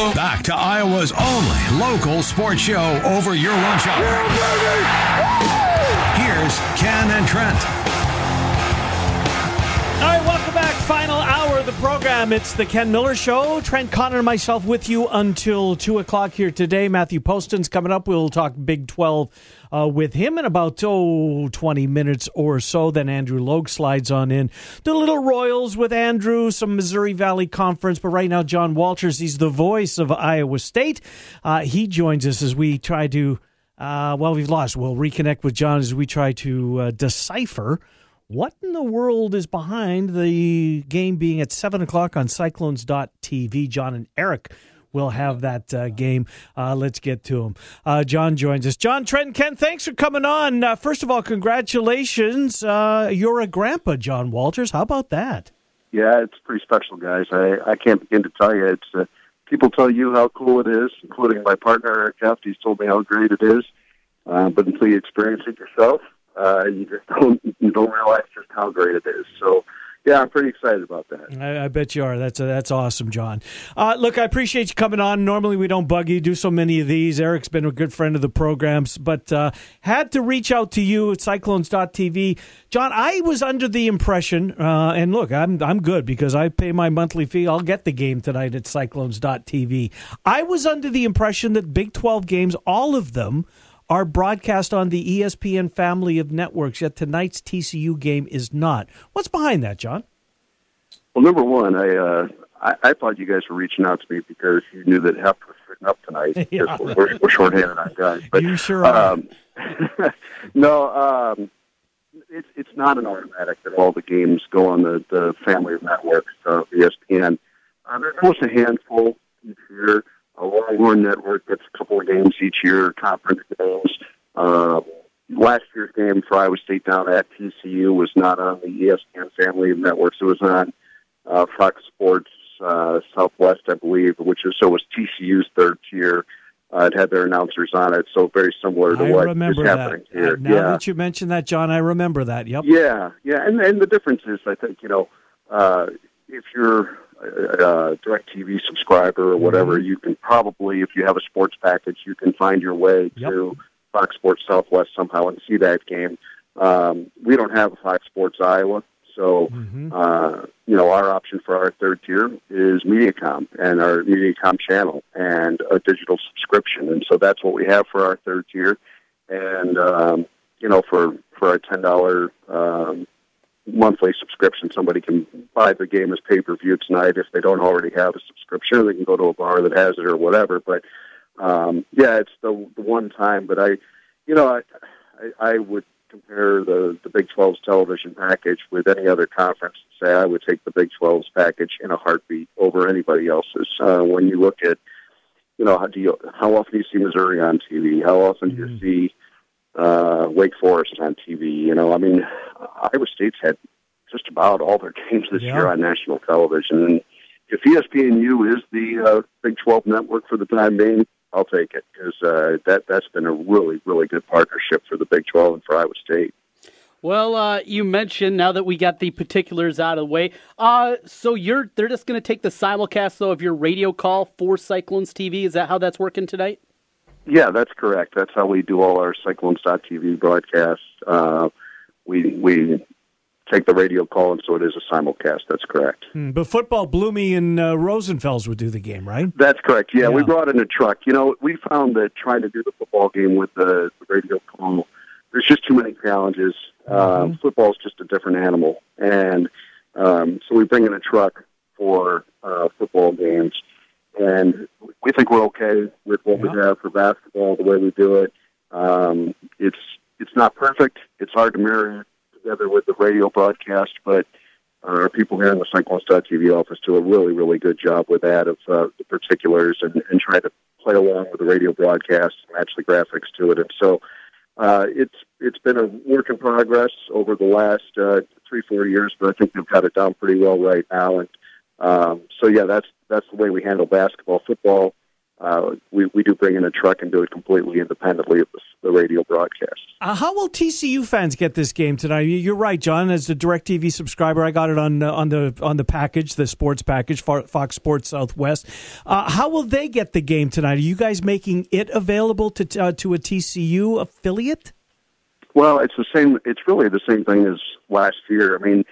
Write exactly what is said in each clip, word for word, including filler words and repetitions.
Back to Iowa's only local sports show over your lunch hour. Here's Ken and Trent. All right, welcome back. Final hour of the program. It's the Ken Miller Show. Trent Connor and myself with you until two o'clock here today. Matthew Poston's coming up. We'll talk Big twelve uh, with him in about, oh, twenty minutes or so. Then Andrew Logue slides on in. The Little Royals with Andrew, some Missouri Valley Conference. But right now, John Walters, he's the voice of Iowa State. Uh, he joins us as we try to, uh, well, we've lost. We'll reconnect with John as we try to uh, decipher what in the world is behind the game being at seven o'clock on Cyclones dot T V? John and Eric will have that uh, game. Uh, let's get to him. Uh, John joins us. John, Trent, and Ken, thanks for coming on. Uh, first of all, congratulations. Uh, you're a grandpa, John Walters. How about that? Yeah, it's pretty special, guys. I, I can't begin to tell you. It's uh, people tell you how cool it is, including my partner, Eric Heft. He's told me how great it is. Uh, but until you experience it yourself, Uh, you just don't you don't realize just how great it is. So, yeah, I'm pretty excited about that. I, I bet you are. That's a, that's awesome, John. Uh, look, I appreciate you coming on. Normally we don't bug you, do so many of these. Eric's been a good friend of the programs, but uh, had to reach out to you at Cyclones dot T V. John, I was under the impression, uh, and look, I'm I'm good because I pay my monthly fee. I'll get the game tonight at Cyclones dot T V. I was under the impression that Big twelve games, all of them, are broadcast on the E S P N family of networks, yet tonight's T C U game is not. What's behind that, John? Well, number one, I, uh, I I thought you guys were reaching out to me because you knew that Heft was sitting up tonight. Yeah. We're, we're shorthanded on guys. But, you sure are. Um, no, um, it's it's not an automatic that all the games go on the, the family of networks of E S P N. Uh, there's almost a handful each year. A Longhorn Network gets a couple of games each year, conference games. Uh, last year's game for Iowa State down at T C U was not on the E S P N family of networks. It was on uh, Fox Sports uh, Southwest, I believe, which is so it was T C U's third tier. Uh, it had their announcers on it, so very similar to I what remember is happening that. here. Uh, now yeah. that you mentioned that, John, I remember that. Yep. Yeah, yeah, and and the difference is, I think, you know, uh, if you're Uh, DirecTV subscriber or whatever, mm-hmm. you can probably, if you have a sports package, you can find your way yep. to Fox Sports Southwest somehow and see that game. Um, we don't have a Fox Sports Iowa, so mm-hmm. uh, you know our option for our third tier is Mediacom and our Mediacom channel and a digital subscription, and so that's what we have for our third tier. And um, you know, for for our ten dollar um, monthly subscription, somebody can buy the game as pay-per-view tonight. If they don't already have a subscription, they can go to a bar that has it or whatever. But um, yeah, it's the, the one time. But I, you know, I, I, I would compare the, the Big twelve's television package with any other conference and say I would take the Big twelve's package in a heartbeat over anybody else's. Uh, when you look at, you know, how do you, how often do you see Missouri on T V? How often mm-hmm. do you see uh, Wake Forest on T V? You know, I mean, Iowa State's had just about all their games this yeah. year on national television. And if E S P N U is the uh, Big twelve network for the time being, I'll take it because uh, that, that's been a really, really good partnership for the Big twelve and for Iowa State. Well, uh, you mentioned, now that we got the particulars out of the way, uh, so you're they're just going to take the simulcast, though, of your radio call for Cyclones T V. Is that how that's working tonight? Yeah, that's correct. That's how we do all our Cyclones dot T V broadcasts. Uh, we we take the radio call, and so it is a simulcast. That's correct. Hmm, but football, Bloomy and uh, Rosenfels would do the game, right? That's correct. Yeah, yeah, we brought in a truck. You know, we found that trying to do the football game with the, the radio call, there's just too many challenges. Mm-hmm. Uh, football is just a different animal. And um, so we bring in a truck for uh, football games. And we think we're okay with what yeah. we have for basketball, the way we do it. Um, it's it's not perfect. It's hard to mirror together with the radio broadcast, but our people here in the Cyclones dot T V office do a really, really good job with that, of uh, the particulars and, and trying to play along with the radio broadcast and match the graphics to it. And so uh, it's it's been a work in progress over the last uh, three, four years, but I think they've got it down pretty well right now. And um, so, yeah, that's that's the way we handle basketball. Football, uh, we, we do bring in a truck and do it completely independently of the, the radio broadcast. Uh, how will T C U fans get this game tonight? You're right, John. As a DirecTV subscriber, I got it on uh, on the on the package, the sports package, Fox Sports Southwest. Uh, how will they get the game tonight? Are you guys making it available to uh, to a T C U affiliate? Well, it's the same. It's really the same thing as last year. I mean,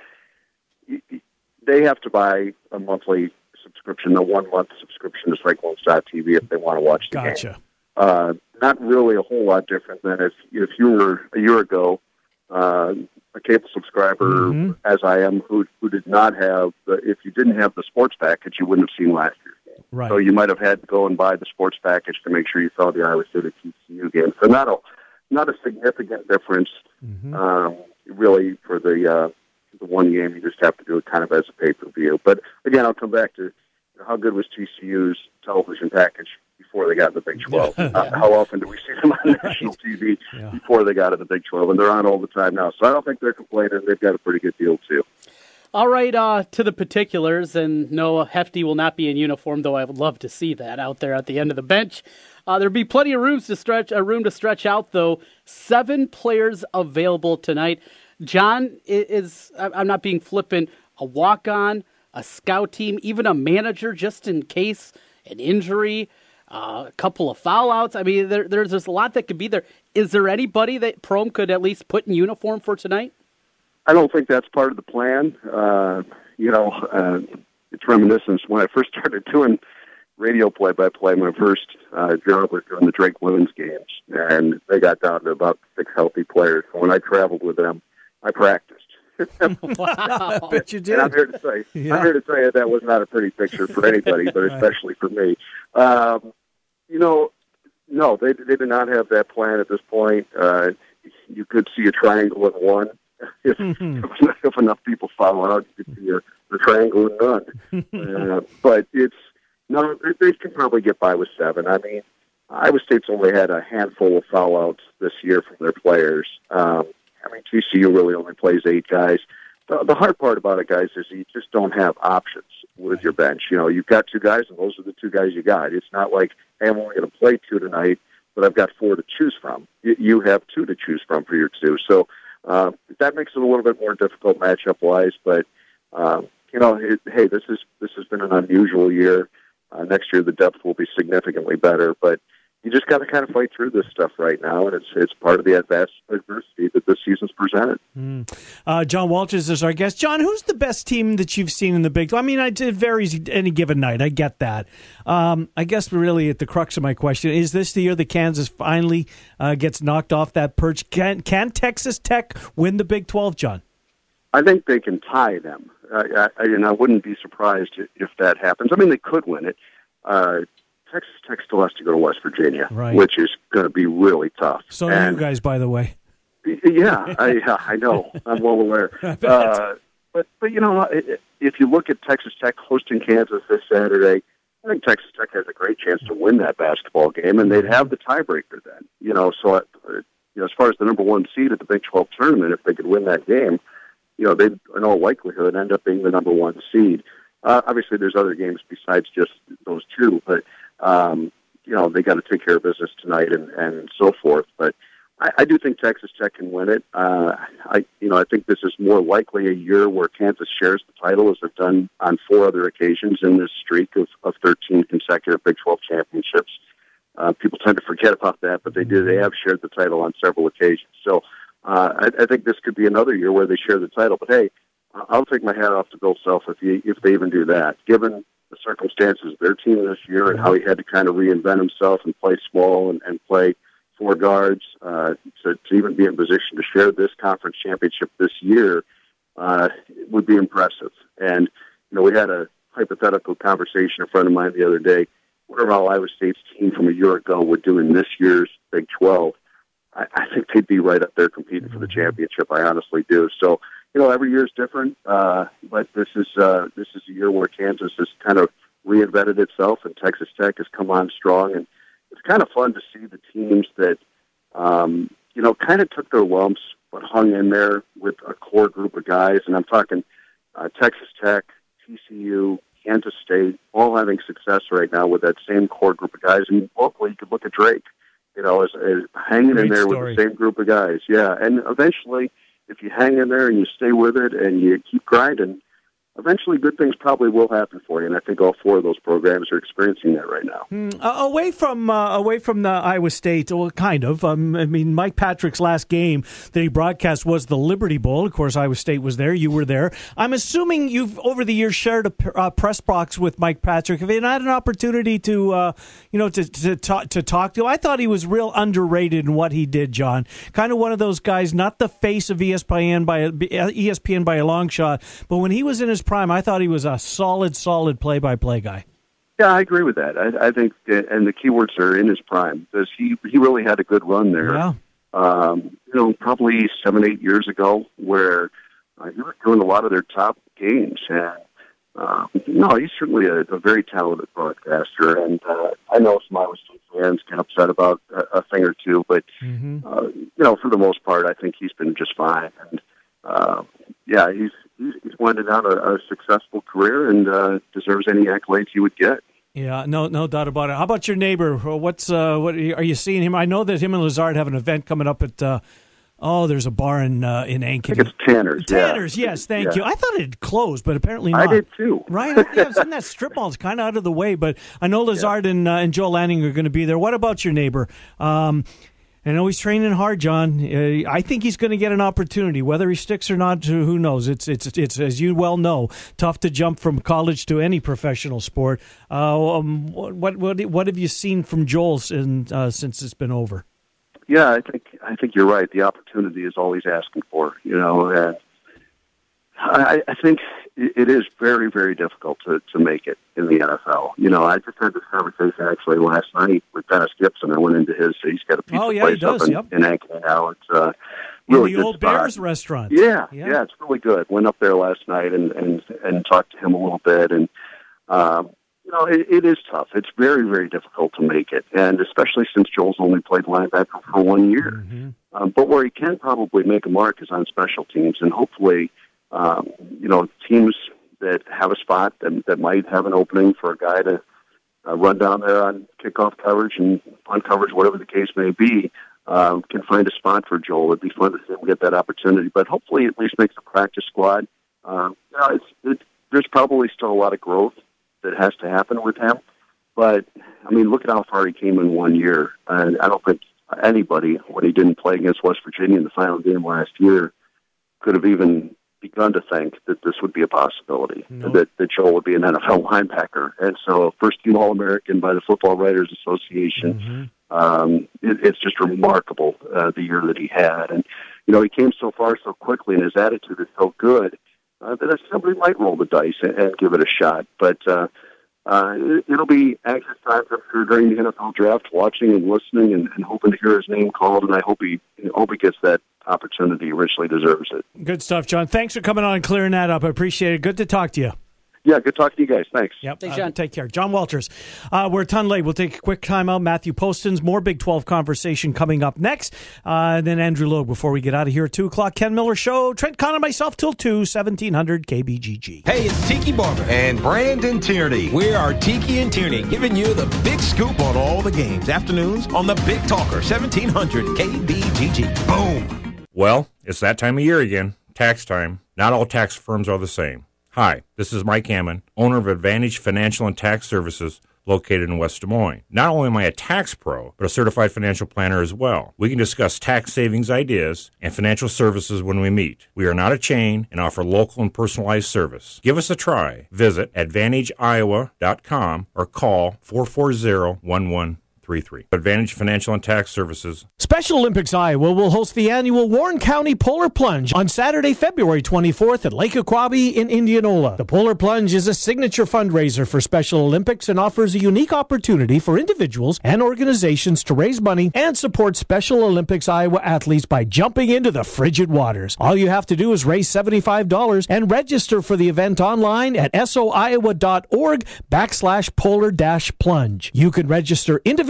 they have to buy a monthly subscription, a one-month subscription to Cyclones dot T V if they want to watch the gotcha. game. Uh, not really a whole lot different than if if you were a year ago uh, a cable subscriber, mm-hmm. as I am, who who did not have the. If you didn't have the sports package, you wouldn't have seen last year's game. Right. So you might have had to go and buy the sports package to make sure you saw the Iowa City T C U game. So not a not a significant difference, mm-hmm. um, really, for the. Uh, The one game, you just have to do it kind of as a pay-per-view. But again, I'll come back to how good was T C U's television package before they got in the Big twelve. Yeah. uh, how often do we see them on national T V yeah. before they got in the Big twelve? And they're on all the time now. So I don't think they're complaining. They've got a pretty good deal, too. All right, uh, to the particulars, and no, Hefty will not be in uniform, though I would love to see that out there at the end of the bench. Uh, there'll be plenty of rooms to stretch, a room to stretch out, though. Seven players available tonight. John is, I'm not being flippant, a walk-on, a scout team, even a manager just in case an injury, uh, a couple of foul-outs. I mean, there, there's, there's a lot that could be there. Is there anybody that Prohm could at least put in uniform for tonight? I don't think that's part of the plan. Uh, you know, uh, it's reminiscent. When I first started doing radio play-by-play, my first uh, job was doing the Drake women's games, and they got down to about six healthy players. So when I traveled with them, I practiced. Wow, I bet you did. And I'm here to say, yeah. I'm here to say that that was not a pretty picture for anybody, but right. especially for me. Um, you know, no, they they did not have that plan at this point. Uh, you could see a triangle in one. If, mm-hmm. if enough people follow out, you could see a, a triangle in none. uh, but it's no, they, they can probably get by with seven. I mean, Iowa State's only had a handful of foul outs this year from their players. Um, I mean, T C U really only plays eight guys. The, the hard part about it, guys, is you just don't have options with your bench. You know, you've got two guys, and those are the two guys you got. It's not like, hey, I'm only going to play two tonight, but I've got four to choose from. You, you have two to choose from for your two. So uh, that makes it a little bit more difficult matchup-wise. But, um, you know, it, hey, this is this has been an unusual year. Uh, next year, the depth will be significantly better. But you just got to kind of fight through this stuff right now, and it's it's part of the adversity that this season's presented. Mm. Uh, John Walters is our guest. John, who's the best team that you've seen in the Big twelve? I mean, it varies any given night. I get that. Um, I guess really at the crux of my question, is this the year that Kansas finally uh, gets knocked off that perch? Can, can Texas Tech win the Big twelve, John? I think they can tie them, uh, I, and I wouldn't be surprised if that happens. I mean, they could win it. Uh, Texas Tech still has to go to West Virginia, right. which is going to be really tough. So and, are you guys, by the way. Yeah, I, yeah, I know. I'm well aware. Uh, but, but, you know, if you look at Texas Tech hosting Kansas this Saturday, I think Texas Tech has a great chance to win that basketball game, and they'd have the tiebreaker then. You know, so uh, you know, as far as the number one seed at the Big twelve tournament, if they could win that game, you know, they'd in all likelihood end up being the number one seed. Uh, obviously, there's other games besides just those two, but Um, you know, they got to take care of business tonight and, and so forth. But I, I do think Texas Tech can win it. Uh, I, you know, I think this is more likely a year where Kansas shares the title as they've done on four other occasions in this streak of, of thirteen consecutive Big twelve championships. Uh, people tend to forget about that, but they do. They have shared the title on several occasions. So uh, I, I think this could be another year where they share the title. But hey, I'll take my hat off to Bill Self if he, if they even do that, given the circumstances of their team this year and how he had to kind of reinvent himself and play small and, and play four guards uh, to, to even be in position to share this conference championship this year uh, would be impressive. And, you know, we had a hypothetical conversation, a friend of mine the other day, what about Iowa State's team from a year ago would do in this year's Big twelve? I, I think they'd be right up there competing for the championship. I honestly do. So, you know, every year is different, uh, but this is uh, this is a year where Kansas has kind of reinvented itself, and Texas Tech has come on strong. And it's kind of fun to see the teams that, um, you know, kind of took their lumps but hung in there with a core group of guys. And I'm talking uh, Texas Tech, T C U, Kansas State, all having success right now with that same core group of guys. And locally, you could look at Drake, you know, as, as hanging Great in there story. with the same group of guys. Yeah, and eventually, if you hang in there and you stay with it and you keep grinding, eventually good things probably will happen for you, and I think all four of those programs are experiencing that right now. Mm, uh, away from uh, away from the Iowa State, well, kind of. Um, I mean, Mike Patrick's last game that he broadcast was the Liberty Bowl. Of course, Iowa State was there. You were there. I'm assuming you've, over the years, shared a uh, press box with Mike Patrick. Have you had an opportunity to, uh, you know, to to talk, to talk to him? I thought he was real underrated in what he did, John. Kind of one of those guys, not the face of E S P N by a, E S P N by a long shot, but when he was in his prime, I thought he was a solid, solid play-by-play guy. Yeah, I agree with that. I, I think, and the keywords are in his prime, because he he really had a good run there. Yeah. Um, you know, probably seven, eight years ago, where uh, he was doing a lot of their top games. And uh, no, he's certainly a, a very talented broadcaster. And uh, I know some Iowa State fans get upset about a, a thing or two, but Mm-hmm. uh, you know, for the most part, I think he's been just fine. And uh, yeah, he's. He's winded out a, a successful career and uh, deserves any accolades he would get. Yeah, no, no doubt about it. How about your neighbor? What's uh, what are you seeing him? I know that him and Lazard have an event coming up at. Uh, oh, there's a bar in uh, in Ankeny. I think it's Tanner's. Tanner's, yeah. yes, thank yeah. you. I thought it had closed, but apparently not. I did too. Right? I think I've seen that strip mall. It's kind of out of the way, but I know Lazard yeah. and uh, and Joe Lanning are going to be there. What about your neighbor? Um, I know he's training hard, John. Uh, I think he's going to get an opportunity. Whether he sticks or not, who knows? It's it's it's as you well know, tough to jump from college to any professional sport. Uh, um, what what what have you seen from Joel in, uh, since it's been over? Yeah, I think I think you're right. The opportunity is all he's asking for. You know, and I, I think it is very, very difficult to, to make it in the N F L. You know, I just had this conversation actually last night with Dennis Gibson. I went into his, he's got a pizza oh, yeah, place he does, up in, yep. in Ankeny now. It's uh, really in the good old spot. Bears restaurant. Yeah, yeah, yeah, it's really good. Went up there last night and, and, and talked to him a little bit. And, um, you know, it, it is tough. It's very, very difficult to make it. And especially since Joel's only played linebacker for one year. Mm-hmm. Um, but where he can probably make a mark is on special teams. And hopefully, um, you know, teams that have a spot that, that might have an opening for a guy to uh, run down there on kickoff coverage and punt coverage, whatever the case may be, um, can find a spot for Joel. It'd be fun to see him get that opportunity, but hopefully at least makes the practice squad. Um, you know, it's, it, there's probably still a lot of growth that has to happen with him, but I mean, look at how far he came in one year. And I don't think anybody, when he didn't play against West Virginia in the final game last year, could have even begun to think that this would be a possibility, nope. that, that Joel would be an N F L linebacker. And so first team All-American by the Football Writers Association. Mm-hmm. Um, it, it's just remarkable, uh, the year that he had. And, you know, he came so far so quickly and his attitude is so good uh, that somebody might roll the dice and, and give it a shot. But uh, uh, it, it'll be anxious times up here during the N F L draft, watching and listening and, and hoping to hear his name called. And I hope he, I hope he gets that opportunity. He richly deserves it. Good stuff, John. Thanks for coming on and clearing that up. I appreciate it. Good to talk to you. Yeah, good talking to you guys. Thanks. Yep. Thanks, uh, John. Take care. John Walters. Uh, we're a ton late. We'll take a quick time out. Matthew Postins, more Big twelve conversation coming up next. Uh, and then Andrew Logue before we get out of here at two o'clock. Ken Miller Show. Trent Connor, myself till two, seventeen hundred K B G G. Hey, it's Tiki Barber and Brandon Tierney. We are Tiki and Tierney, giving you the big scoop on all the games. Afternoons on the Big Talker, seventeen hundred K B G G. Boom. Well, it's that time of year again. Tax time. Not all tax firms are the same. Hi, this is Mike Hammond, owner of Advantage Financial and Tax Services located in West Des Moines. Not only am I a tax pro, but a certified financial planner as well. We can discuss tax savings ideas and financial services when we meet. We are not a chain and offer local and personalized service. Give us a try. Visit advantage iowa dot com or call four four zero, one one three three. Advantage Financial and Tax Services. Special Olympics Iowa will host the annual Warren County Polar Plunge on Saturday, February twenty-fourth at Lake Aquabi in Indianola. The Polar Plunge is a signature fundraiser for Special Olympics and offers a unique opportunity for individuals and organizations to raise money and support Special Olympics Iowa athletes by jumping into the frigid waters. All you have to do is raise seventy-five dollars and register for the event online at soiowa.org backslash polar dash plunge. You can register individually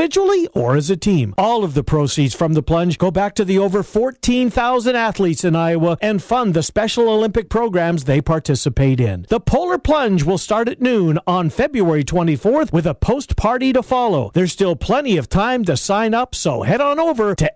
individually or as a team. All of the proceeds from the plunge go back to the over fourteen thousand athletes in Iowa and fund the Special Olympic programs they participate in. The Polar Plunge will start at noon on February twenty-fourth with a post-party to follow. There's still plenty of time to sign up, so head on over to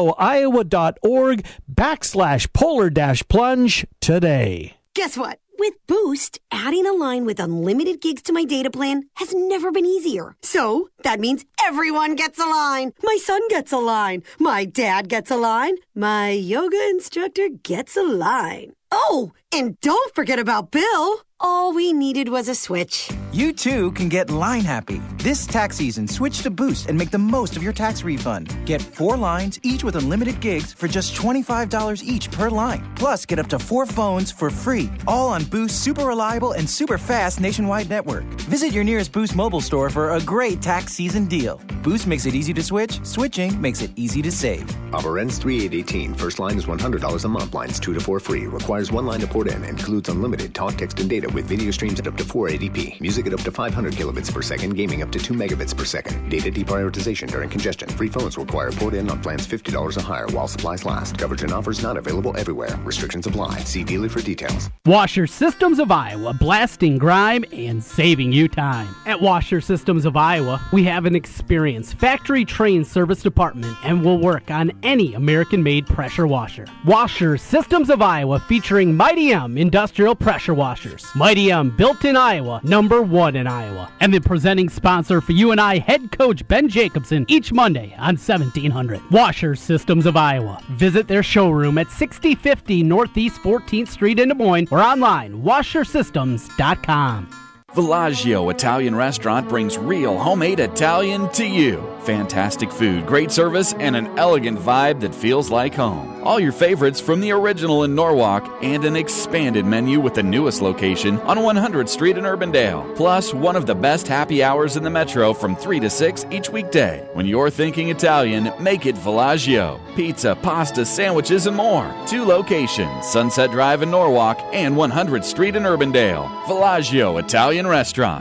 soiowa.org backslash polar dash plunge today. Guess what? With Boost, adding a line with unlimited gigs to my data plan has never been easier. So that means everyone gets a line. My son gets a line. My dad gets a line. My yoga instructor gets a line. Oh, and don't forget about Bill. All we needed was a switch. You too can get line happy. This tax season, switch to Boost and make the most of your tax refund. Get four lines, each with unlimited gigs for just twenty-five dollars each per line. Plus, get up to four phones for free. All on Boost's super reliable and super fast nationwide network. Visit your nearest Boost mobile store for a great tax season deal. Boost makes it easy to switch. Switching makes it easy to save. Offer ends three eight eighteen. First line is one hundred dollars a month. Lines two to four free. Requires one line to port in. Includes unlimited talk, text, and data with video streams at up to four eighty p. Music at up to five hundred kilobits per second. Gaming up to two megabits per second. Data deprioritization during congestion. Free phones require port in on plans fifty dollars or higher while supplies last. Coverage and offers not available everywhere. Restrictions apply. See dealer for details. Washer Systems of Iowa, blasting grime and saving you time. At Washer Systems of Iowa, we have an experienced factory-trained service department and will work on any American-made pressure washer. Washer Systems of Iowa, featuring Mighty M industrial pressure washers. Mighty M, built in Iowa, number one in Iowa. And the presenting sponsor for you and I, head coach Ben Jacobson, each Monday on seventeen hundred. Washer Systems of Iowa. Visit their showroom at sixty fifty Northeast fourteenth Street in Des Moines or online, washer systems dot com. Villaggio Italian Restaurant brings real homemade Italian to you. Fantastic food, great service, and an elegant vibe that feels like home. All your favorites from the original in Norwalk and an expanded menu with the newest location on one hundredth Street in Urbandale. Plus, one of the best happy hours in the metro from three to six each weekday. When you're thinking Italian, make it Villaggio. Pizza, pasta, sandwiches, and more. Two locations, Sunset Drive in Norwalk and one hundredth Street in Urbandale. Villaggio Italian Restaurant.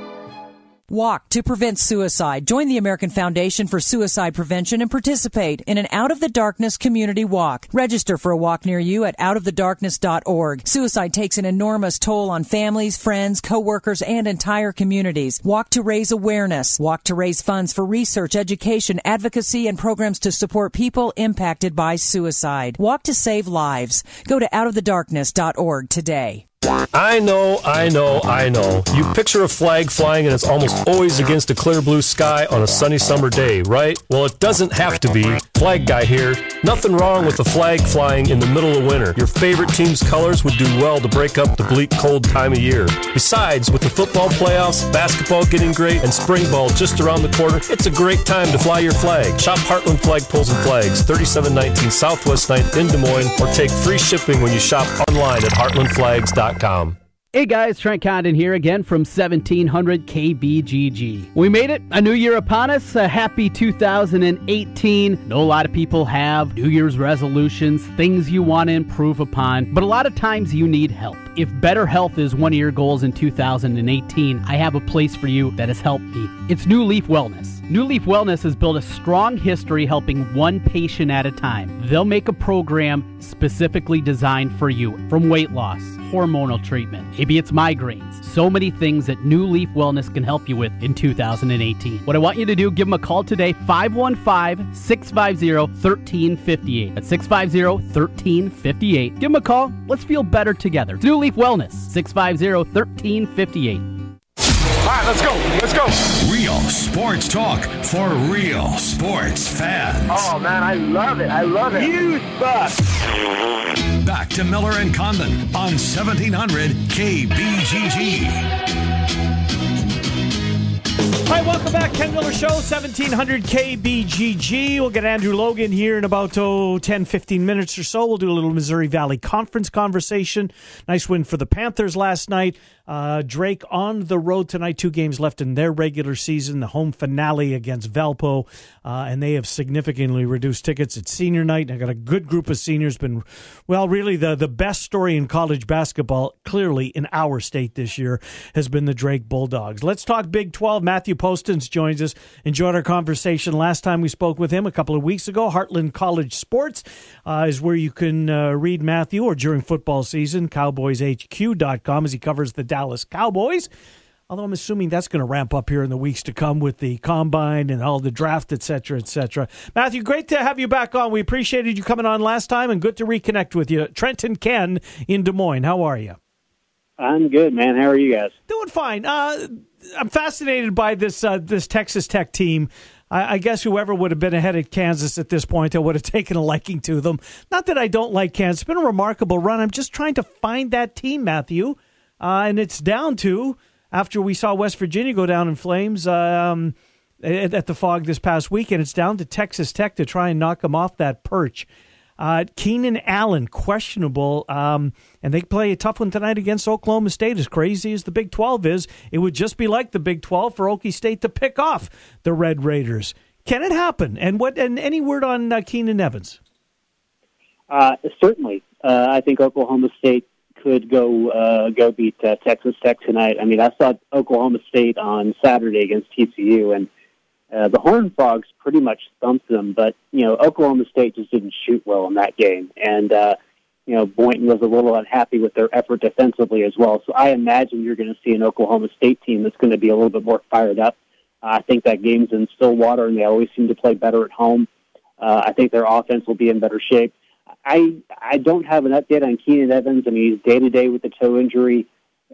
Walk to prevent suicide. Join the American Foundation for Suicide Prevention and participate in an Out of the Darkness community walk. Register for a walk near you at out of the darkness dot org. Suicide takes an enormous toll on families, friends, co-workers, and entire communities. Walk to raise awareness. Walk to raise funds for research, education, advocacy, and programs to support people impacted by suicide. Walk to save lives. Go to out of the darkness dot org today. I know, I know, I know. You picture a flag flying and it's almost always against a clear blue sky on a sunny summer day, right? Well, it doesn't have to be. Flag Guy here. Nothing wrong with the flag flying in the middle of winter. Your favorite team's colors would do well to break up the bleak, cold time of year. Besides, with the football playoffs, basketball getting great, and spring ball just around the corner, it's a great time to fly your flag. Shop Heartland Flagpoles and Flags, thirty-seven nineteen Southwest ninth in Des Moines, or take free shipping when you shop online at heartland flags dot com. Hey guys, Trent Condon here again from seventeen hundred K B G G. We made it, a new year upon us, a happy two thousand eighteen. I know a lot of people have New Year's resolutions, things you want to improve upon, but a lot of times you need help. If better health is one of your goals in two thousand eighteen, I have a place for you that has helped me. It's New Leaf Wellness. New Leaf Wellness has built a strong history helping one patient at a time. They'll make a program specifically designed for you, from weight loss, hormonal treatment, maybe it's migraines, so many things that New Leaf Wellness can help you with in two thousand eighteen. What I want you to do, give them a call today, five one five, six five zero, one three five eight. That's six five zero, one three five eight. Give them a call. Let's feel better together. It's New Leaf Wellness, six five zero, one three five eight. All right, let's go. Let's go. Real sports talk for real sports fans. Oh, man, I love it. I love it. You suck. Back to Miller and Condon on seventeen hundred K B G G. All right, welcome back. Ken Miller Show, seventeen hundred K B G G. We'll get Andrew Logan here in about oh, ten, fifteen minutes or so. We'll do a little Missouri Valley Conference conversation. Nice win for the Panthers last night. Uh, Drake on the road tonight, two games left in their regular season, the home finale against Valpo, uh, and they have significantly reduced tickets at senior night. I got a good group of seniors, been, well, really the, the best story in college basketball, clearly in our state this year, has been the Drake Bulldogs. Let's talk Big twelve. Matthew Postins joins us. Enjoyed our conversation last time we spoke with him a couple of weeks ago. Heartland College Sports uh, is where you can uh, read Matthew, or during football season, cowboys h q dot com, as he covers the Dallas Cowboys, although I'm assuming that's going to ramp up here in the weeks to come with the combine and all the draft, et cetera, et cetera. Matthew, great to have you back on. We appreciated you coming on last time, and good to reconnect with you. Trent and Ken in Des Moines, how are you? I'm good, man. How are you guys? Doing fine. Uh, I'm fascinated by this uh, this Texas Tech team. I, I guess whoever would have been ahead of Kansas at this point, I would have taken a liking to them. Not that I don't like Kansas. It's been a remarkable run. I'm just trying to find that team, Matthew. Uh, and it's down to, after we saw West Virginia go down in flames um, at, at the Fog this past weekend, it's down to Texas Tech to try and knock them off that perch. Uh, Keenan Allen, questionable, um, and they play a tough one tonight against Oklahoma State. As crazy as the Big twelve is, it would just be like the Big twelve for Okie State to pick off the Red Raiders. Can it happen? And what? And any word on uh, Keenan Evans? Uh, certainly. Uh, I think Oklahoma State could go uh, go beat uh, Texas Tech tonight. I mean, I saw Oklahoma State on Saturday against T C U, and uh, the Horned Frogs pretty much thumped them. But, you know, Oklahoma State just didn't shoot well in that game. And, uh, you know, Boynton was a little unhappy with their effort defensively as well. So I imagine you're going to see an Oklahoma State team that's going to be a little bit more fired up. Uh, I think that game's in Stillwater, and they always seem to play better at home. Uh, I think their offense will be in better shape. I I don't have an update on Keenan Evans. I mean, he's day-to-day with the toe injury.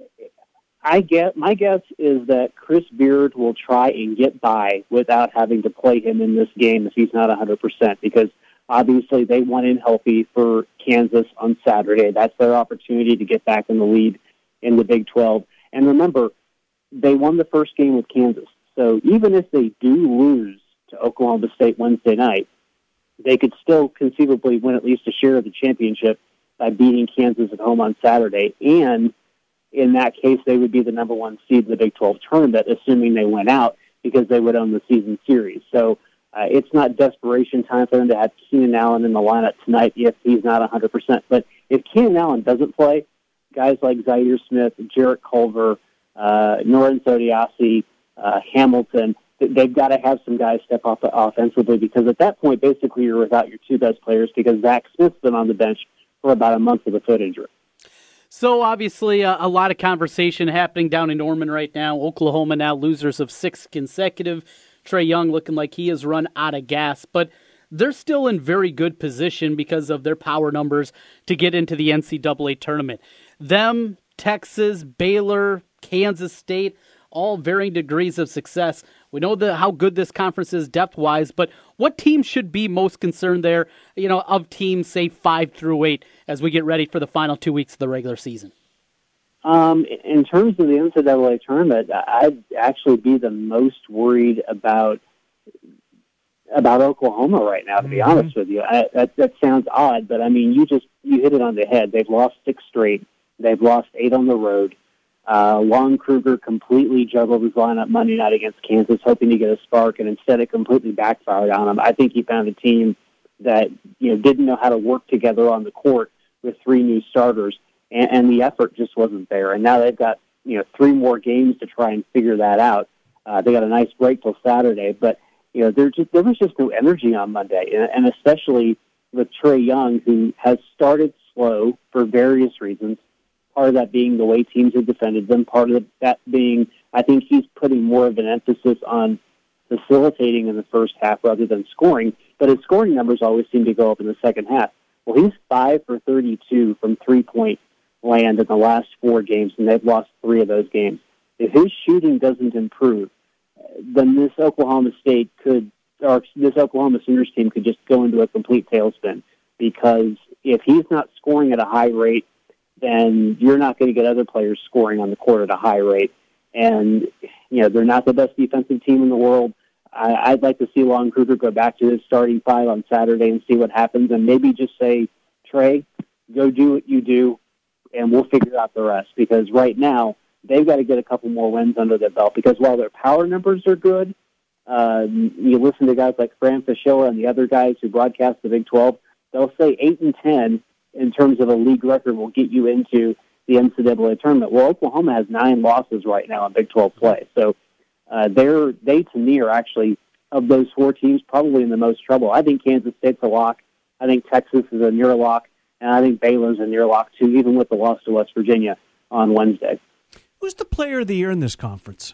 I get my guess is that Chris Beard will try and get by without having to play him in this game if he's not one hundred percent, because obviously they want him healthy for Kansas on Saturday. That's their opportunity to get back in the lead in the Big twelve. And remember, they won the first game with Kansas. So even if they do lose to Oklahoma State Wednesday night, they could still conceivably win at least a share of the championship by beating Kansas at home on Saturday. And in that case, they would be the number one seed in the Big twelve tournament, assuming they went out, because they would own the season series. So uh, it's not desperation time for them to have Keenan Allen in the lineup tonight if he's not one hundred percent. But if Keenan Allen doesn't play, guys like Zaire Smith, Jarrett Culver, uh, Noren Sodiasi, uh, Hamilton, they've got to have some guys step off offensively, because at that point, basically, you're without your two best players, because Zach Smith's been on the bench for about a month with a foot injury. So obviously uh, a lot of conversation happening down in Norman right now. Oklahoma now losers of six consecutive. Trae Young looking like he has run out of gas, but they're still in very good position because of their power numbers to get into the N C double A tournament. Them, Texas, Baylor, Kansas State, all varying degrees of success. We know the, how good this conference is depth-wise, but what team should be most concerned there, you know, of teams, say, five through eight, as we get ready for the final two weeks of the regular season? Um, in terms of the N C double A tournament, I'd actually be the most worried about about Oklahoma right now, to be mm-hmm. honest with you. I, that, that sounds odd, but, I mean, you just you hit it on the head. They've lost six straight. They've lost eight on the road. Uh, Lon Kruger completely juggled his lineup Monday night against Kansas, hoping to get a spark, and instead it completely backfired on him. I think he found a team that, you know, didn't know how to work together on the court with three new starters, and, and the effort just wasn't there. And now they've got, you know, three more games to try and figure that out. Uh, they got a nice break till Saturday, but, you know, there just there was just no energy on Monday, and, and especially with Trae Young, who has started slow for various reasons. Part of that being the way teams have defended them. Part of that being, I think he's putting more of an emphasis on facilitating in the first half rather than scoring. But his scoring numbers always seem to go up in the second half. Well, he's five for thirty-two from three-point land in the last four games, and they've lost three of those games. If his shooting doesn't improve, then this Oklahoma State could, or this Oklahoma Sooners team could just go into a complete tailspin. Because if he's not scoring at a high rate, then you're not going to get other players scoring on the court at a high rate. And, you know, they're not the best defensive team in the world. I, I'd like to see Lon Kruger go back to his starting five on Saturday and see what happens, and maybe just say, Trae, go do what you do, and we'll figure out the rest. Because right now, they've got to get a couple more wins under their belt because while their power numbers are good, uh, you listen to guys like Fran Fischella and the other guys who broadcast the Big twelve, they'll say eight and ten in terms of a league record will get you into the N C double A tournament. Well, Oklahoma has nine losses right now in Big twelve play. So uh, they're, they, to me, are actually, of those four teams, probably in the most trouble. I think Kansas State's a lock. I think Texas is a near lock. And I think Baylor's a near lock, too, even with the loss to West Virginia on Wednesday. Who's the player of the year in this conference?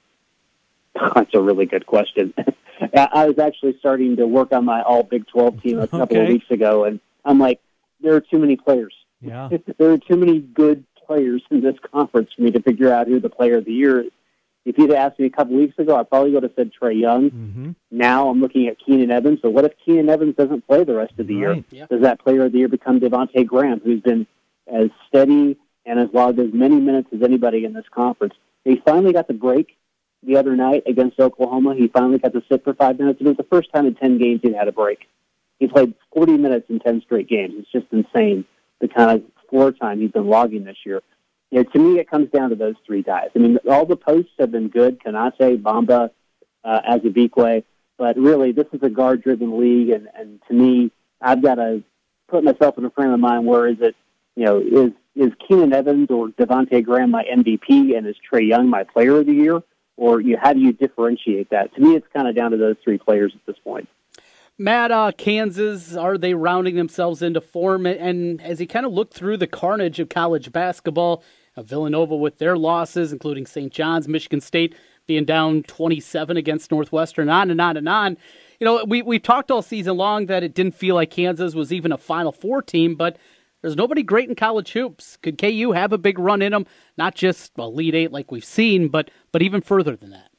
That's a really good question. I was actually starting to work on my all Big twelve team a couple Okay. of weeks ago, and I'm like, there are too many players. Yeah. There are too many good players in this conference for me to figure out who the player of the year is. If you'd asked me a couple weeks ago, I probably would have said Trae Young. Mm-hmm. Now I'm looking at Keenan Evans. So what if Keenan Evans doesn't play the rest of the Right. year? Does that player of the year become Devontae Graham, who's been as steady and has logged as many minutes as anybody in this conference? He finally got the break the other night against Oklahoma. He finally got to sit for five minutes. It was the first time in ten games he'd had a break. He played forty minutes in ten straight games. It's just insane, the kind of floor time he's been logging this year. You know, to me, it comes down to those three guys. I mean, all the posts have been good, Kanate, Bamba, uh, Azubikwe, but really this is a guard-driven league, and, and to me, I've got to put myself in a frame of mind where is it, you know, is, is Keenan Evans or Devontae Graham my M V P and is Trae Young my player of the year? Or you, how do you differentiate that? To me, it's kind of down to those three players at this point. Matt, uh, Kansas, are they rounding themselves into form? And as you kind of look through the carnage of college basketball, uh, Villanova with their losses, including Saint John's, Michigan State being down twenty-seven against Northwestern, on and on and on. You know, we we talked all season long that it didn't feel like Kansas was even a Final Four team, but there's nobody great in college hoops. Could K U have a big run in them? Not just Elite Eight like we've seen, but but even further than that.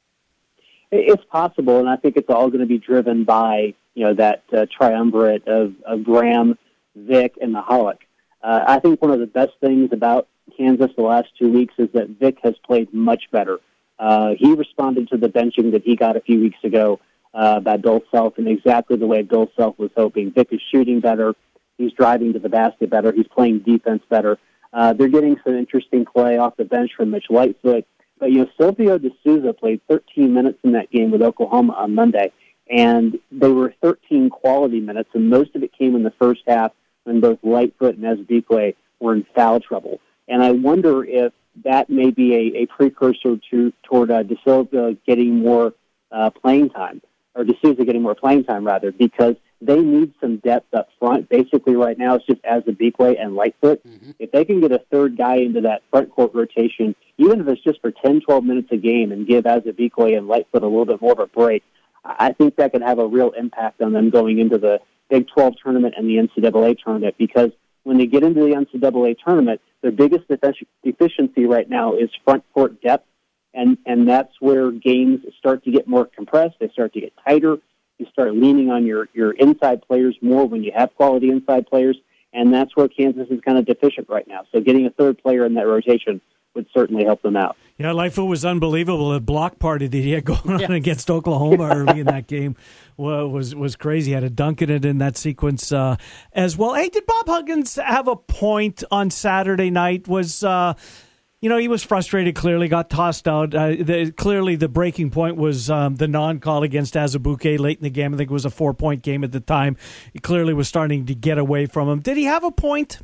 It's possible, and I think it's all going to be driven by, you know, that uh, triumvirate of, of Graham, Vic, and Mahalik. Uh, I think one of the best things about Kansas the last two weeks is that Vic has played much better. Uh, he responded to the benching that he got a few weeks ago uh, by Bill Self in exactly the way Bill Self was hoping. Vic is shooting better. He's driving to the basket better. He's playing defense better. Uh, they're getting some interesting play off the bench from Mitch Lightfoot. But, you know, Silvio De Souza played thirteen minutes in that game with Oklahoma on Monday, and they were thirteen quality minutes, and most of it came in the first half when both Lightfoot and Ezebikwe were in foul trouble. And I wonder if that may be a, a precursor to toward uh, De Souza getting more uh, playing time, or De Souza getting more playing time, rather, because they need some depth up front. Basically, right now, it's just Ezebikwe and Lightfoot. Mm-hmm. If they can get a third guy into that front court rotation, even if it's just for ten, twelve minutes a game, and give Ezebikwe and Lightfoot a little bit more of a break, I think that could have a real impact on them going into the Big twelve tournament and the N C double A tournament, because when they get into the N C double A tournament, their biggest deficiency right now is front court depth, and, and that's where games start to get more compressed. They start to get tighter. You start leaning on your, your inside players more when you have quality inside players, and that's where Kansas is kind of deficient right now. So getting a third player in that rotation would certainly help them out. Yeah, Lightfoot was unbelievable. The block party that he had going on yes. against Oklahoma early in that game was was crazy. He had a dunk in it in that sequence uh, as well. Hey, did Bob Huggins have a point on Saturday night? Was uh, you know, he was frustrated, clearly, got tossed out. Uh, the, clearly, the breaking point was um, the non-call against Azubuike late in the game. I think it was a four-point game at the time. He clearly was starting to get away from him. Did he have a point?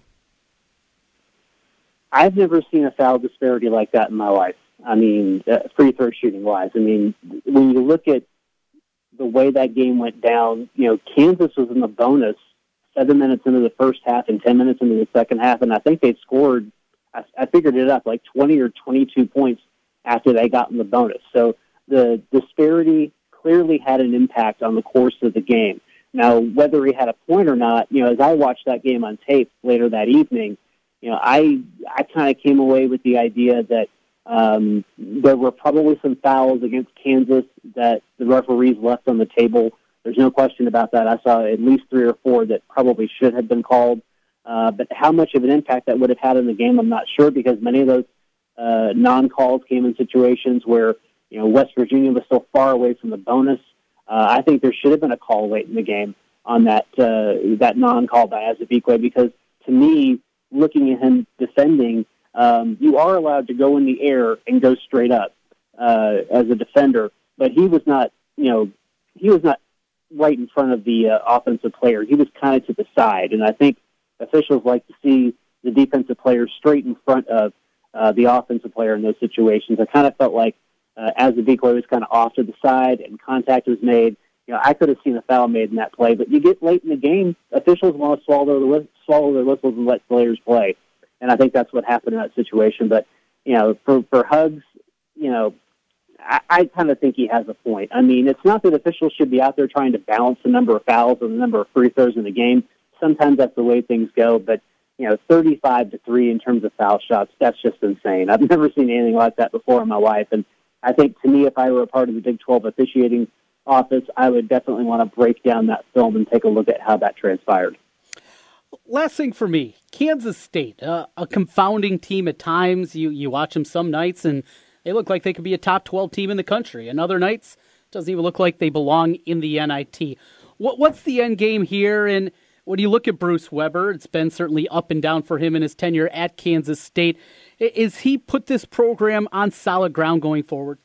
I've never seen a foul disparity like that in my life. I mean, uh, free throw shooting-wise. I mean, when you look at the way that game went down, you know, Kansas was in the bonus seven minutes into the first half and ten minutes into the second half, and I think they scored I, I figured it up, like twenty or twenty-two points after they got in the bonus. So the disparity clearly had an impact on the course of the game. Now, whether he had a point or not, you know, as I watched that game on tape later that evening, you know, I I kind of came away with the idea that um, there were probably some fouls against Kansas that the referees left on the table. There's no question about that. I saw at least three or four that probably should have been called. Uh, but how much of an impact that would have had in the game, I'm not sure, because many of those uh, non-calls came in situations where, you know, West Virginia was so far away from the bonus. Uh, I think there should have been a call late in the game on that uh, that non-call by Ezebikwe, because to me, looking at him defending, um, you are allowed to go in the air and go straight up uh, as a defender. But he was not, you know, he was not right in front of the uh, offensive player. He was kind of to the side, and I think officials like to see the defensive player straight in front of uh, the offensive player in those situations. I kind of felt like uh, as the decoy was kind of off to the side and contact was made, you know, I could have seen a foul made in that play. But you get late in the game, officials want to swallow their, swallow their whistles and let players play, and I think that's what happened in that situation. But, you know, for, for Huggs, you know, I, I kind of think he has a point. I mean, it's not that officials should be out there trying to balance the number of fouls and the number of free throws in the game. Sometimes that's the way things go, but, you know, thirty-five to three in terms of foul shots, that's just insane. I've never seen anything like that before in my life, and I think, to me, if I were a part of the Big twelve officiating office, I would definitely want to break down that film and take a look at how that transpired. Last thing for me, Kansas State, uh, a confounding team at times. You you watch them some nights, and they look like they could be a top twelve team in the country. And other nights, it doesn't even look like they belong in the N I T. What What's the end game here? And when you look at Bruce Weber, it's been certainly up and down for him in his tenure at Kansas State. Is he put this program on solid ground going forward?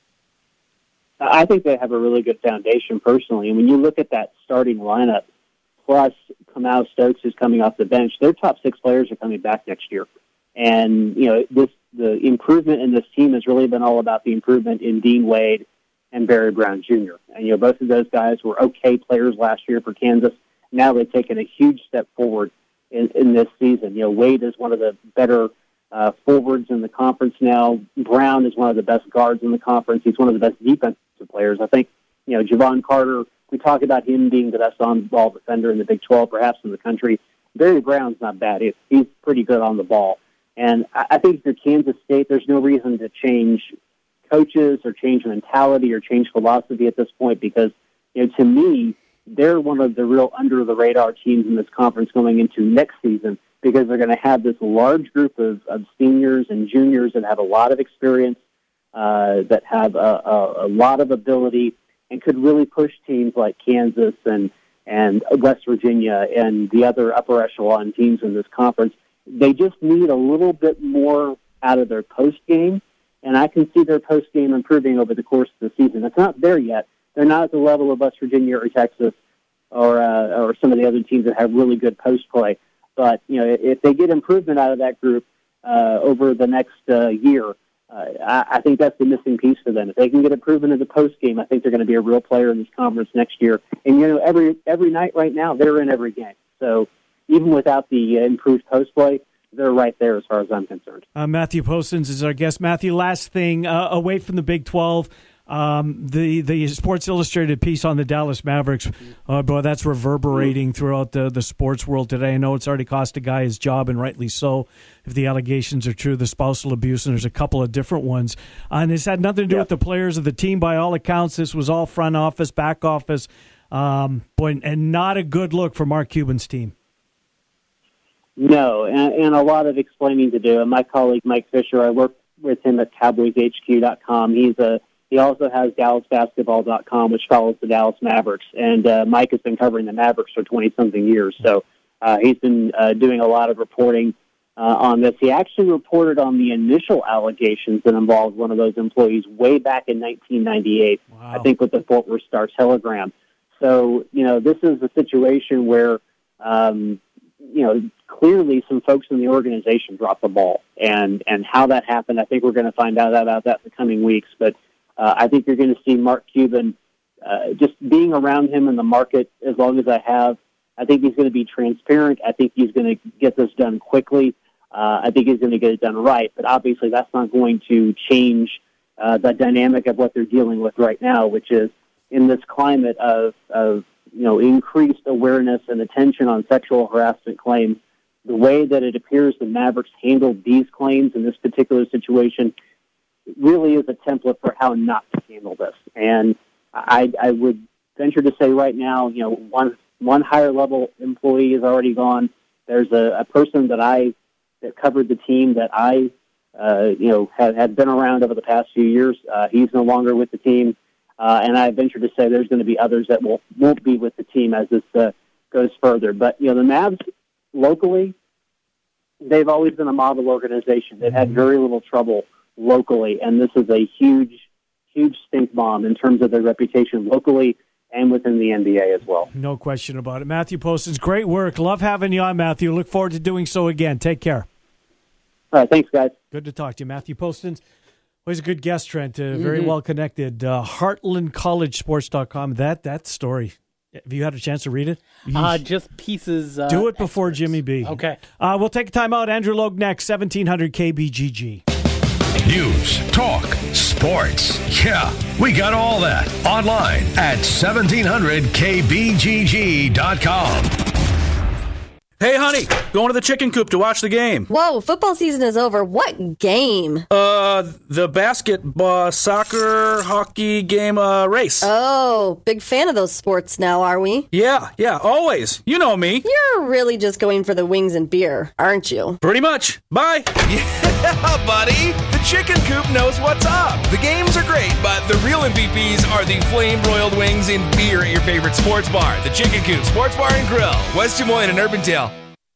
I think they have a really good foundation personally. And when you look at that starting lineup, plus Kamau Stokes is coming off the bench, their top six players are coming back next year. And, you know, this the improvement in this team has really been all about the improvement in Dean Wade and Barry Brown Junior And, you know, both of those guys were okay players last year for Kansas. Now they've taken a huge step forward in, in this season. You know, Wade is one of the better uh, forwards in the conference now. Brown is one of the best guards in the conference. He's one of the best defensive players. I think, you know, Javon Carter, we talk about him being the best on-ball defender in the Big twelve, perhaps in the country. Barry Brown's not bad. He's, he's pretty good on the ball. And I, I think for Kansas State, there's no reason to change coaches or change mentality or change philosophy at this point because, you know, to me, they're one of the real under-the-radar teams in this conference going into next season because they're going to have this large group of, of seniors and juniors that have a lot of experience, uh, that have a, a, a lot of ability, and could really push teams like Kansas and, and West Virginia and the other upper echelon teams in this conference. They just need a little bit more out of their post game, and I can see their post game improving over the course of the season. It's not there yet. They're not at the level of West Virginia or Texas or uh, or some of the other teams that have really good post play. But you know, if they get improvement out of that group uh, over the next uh, year, uh, I, I think that's the missing piece for them. If they can get improvement in the post game, I think they're going to be a real player in this conference next year. And you know, every every night right now, they're in every game. So even without the uh, improved post play, they're right there as far as I'm concerned. Uh, Matthew Postins is our guest. Matthew, last thing, uh, away from the Big twelve, um, the the Sports Illustrated piece on the Dallas Mavericks, uh, boy, that's reverberating throughout the, the sports world today. I know it's already cost a guy his job, and rightly so, if the allegations are true, the spousal abuse, and there's a couple of different ones. Uh, and it's had nothing to do yeah. with the players of the team by all accounts. This was all front office, back office, um, boy, and not a good look for Mark Cuban's team. No, and, and a lot of explaining to do. And my colleague Mike Fisher, I work with him at Cowboys H Q dot com. He's a he also has Dallas Basketball dot com, which follows the Dallas Mavericks. And uh, Mike has been covering the Mavericks for twenty something years, so uh, he's been uh, doing a lot of reporting uh, on this. He actually reported on the initial allegations that involved one of those employees way back in nineteen ninety-eight. Wow. I think with the Fort Worth Star Telegram. So you know, this is a situation where. Um, you know, clearly some folks in the organization dropped the ball. And, and how that happened, I think we're going to find out about that in the coming weeks. But uh, I think you're going to see Mark Cuban, uh, just being around him in the market as long as I have, I think he's going to be transparent. I think he's going to get this done quickly. Uh, I think he's going to get it done right. But obviously that's not going to change uh, the dynamic of what they're dealing with right now, which is in this climate of, of you know, increased awareness and attention on sexual harassment claims, the way that it appears the Mavericks handled these claims in this particular situation really is a template for how not to handle this. And I, I would venture to say right now, you know, one one higher level employee is already gone. There's a, a person that I that covered the team that I, uh, you know, had, had been around over the past few years. Uh, he's no longer with the team. Uh, and I venture to say there's going to be others that will, won't be with the team as this uh, goes further. But, you know, the Mavs locally, they've always been a model organization. They've had very little trouble locally, and this is a huge, huge stink bomb in terms of their reputation locally and within the N B A as well. No question about it. Matthew Postins, great work. Love having you on, Matthew. Look forward to doing so again. Take care. All right, thanks, guys. Good to talk to you. Matthew Postins, always a good guest, Trent. Uh, very mm-hmm. well connected. Uh, Heartland College Sports dot com. That, that story. Have you had a chance to read it? Uh, just pieces. Uh, Do it before experts. Jimmy B. Okay. Uh, we'll take a time out. Andrew Logue next, seventeen hundred K B G G. News, talk, sports. Yeah, we got all that online at seventeen hundred K B G G dot com. Hey, honey, going to the chicken coop to watch the game. Whoa, football season is over. What game? Uh, the basketball, soccer, hockey game uh, race. Oh, big fan of those sports now, are we? Yeah, yeah, always. You know me. You're really just going for the wings and beer, aren't you? Pretty much. Bye. Yeah, buddy. The chicken coop knows what's up. The games are great, but the real M V Ps are the flame-broiled wings and beer at your favorite sports bar. The Chicken Coop Sports Bar and Grill, West Des Moines and Urbandale.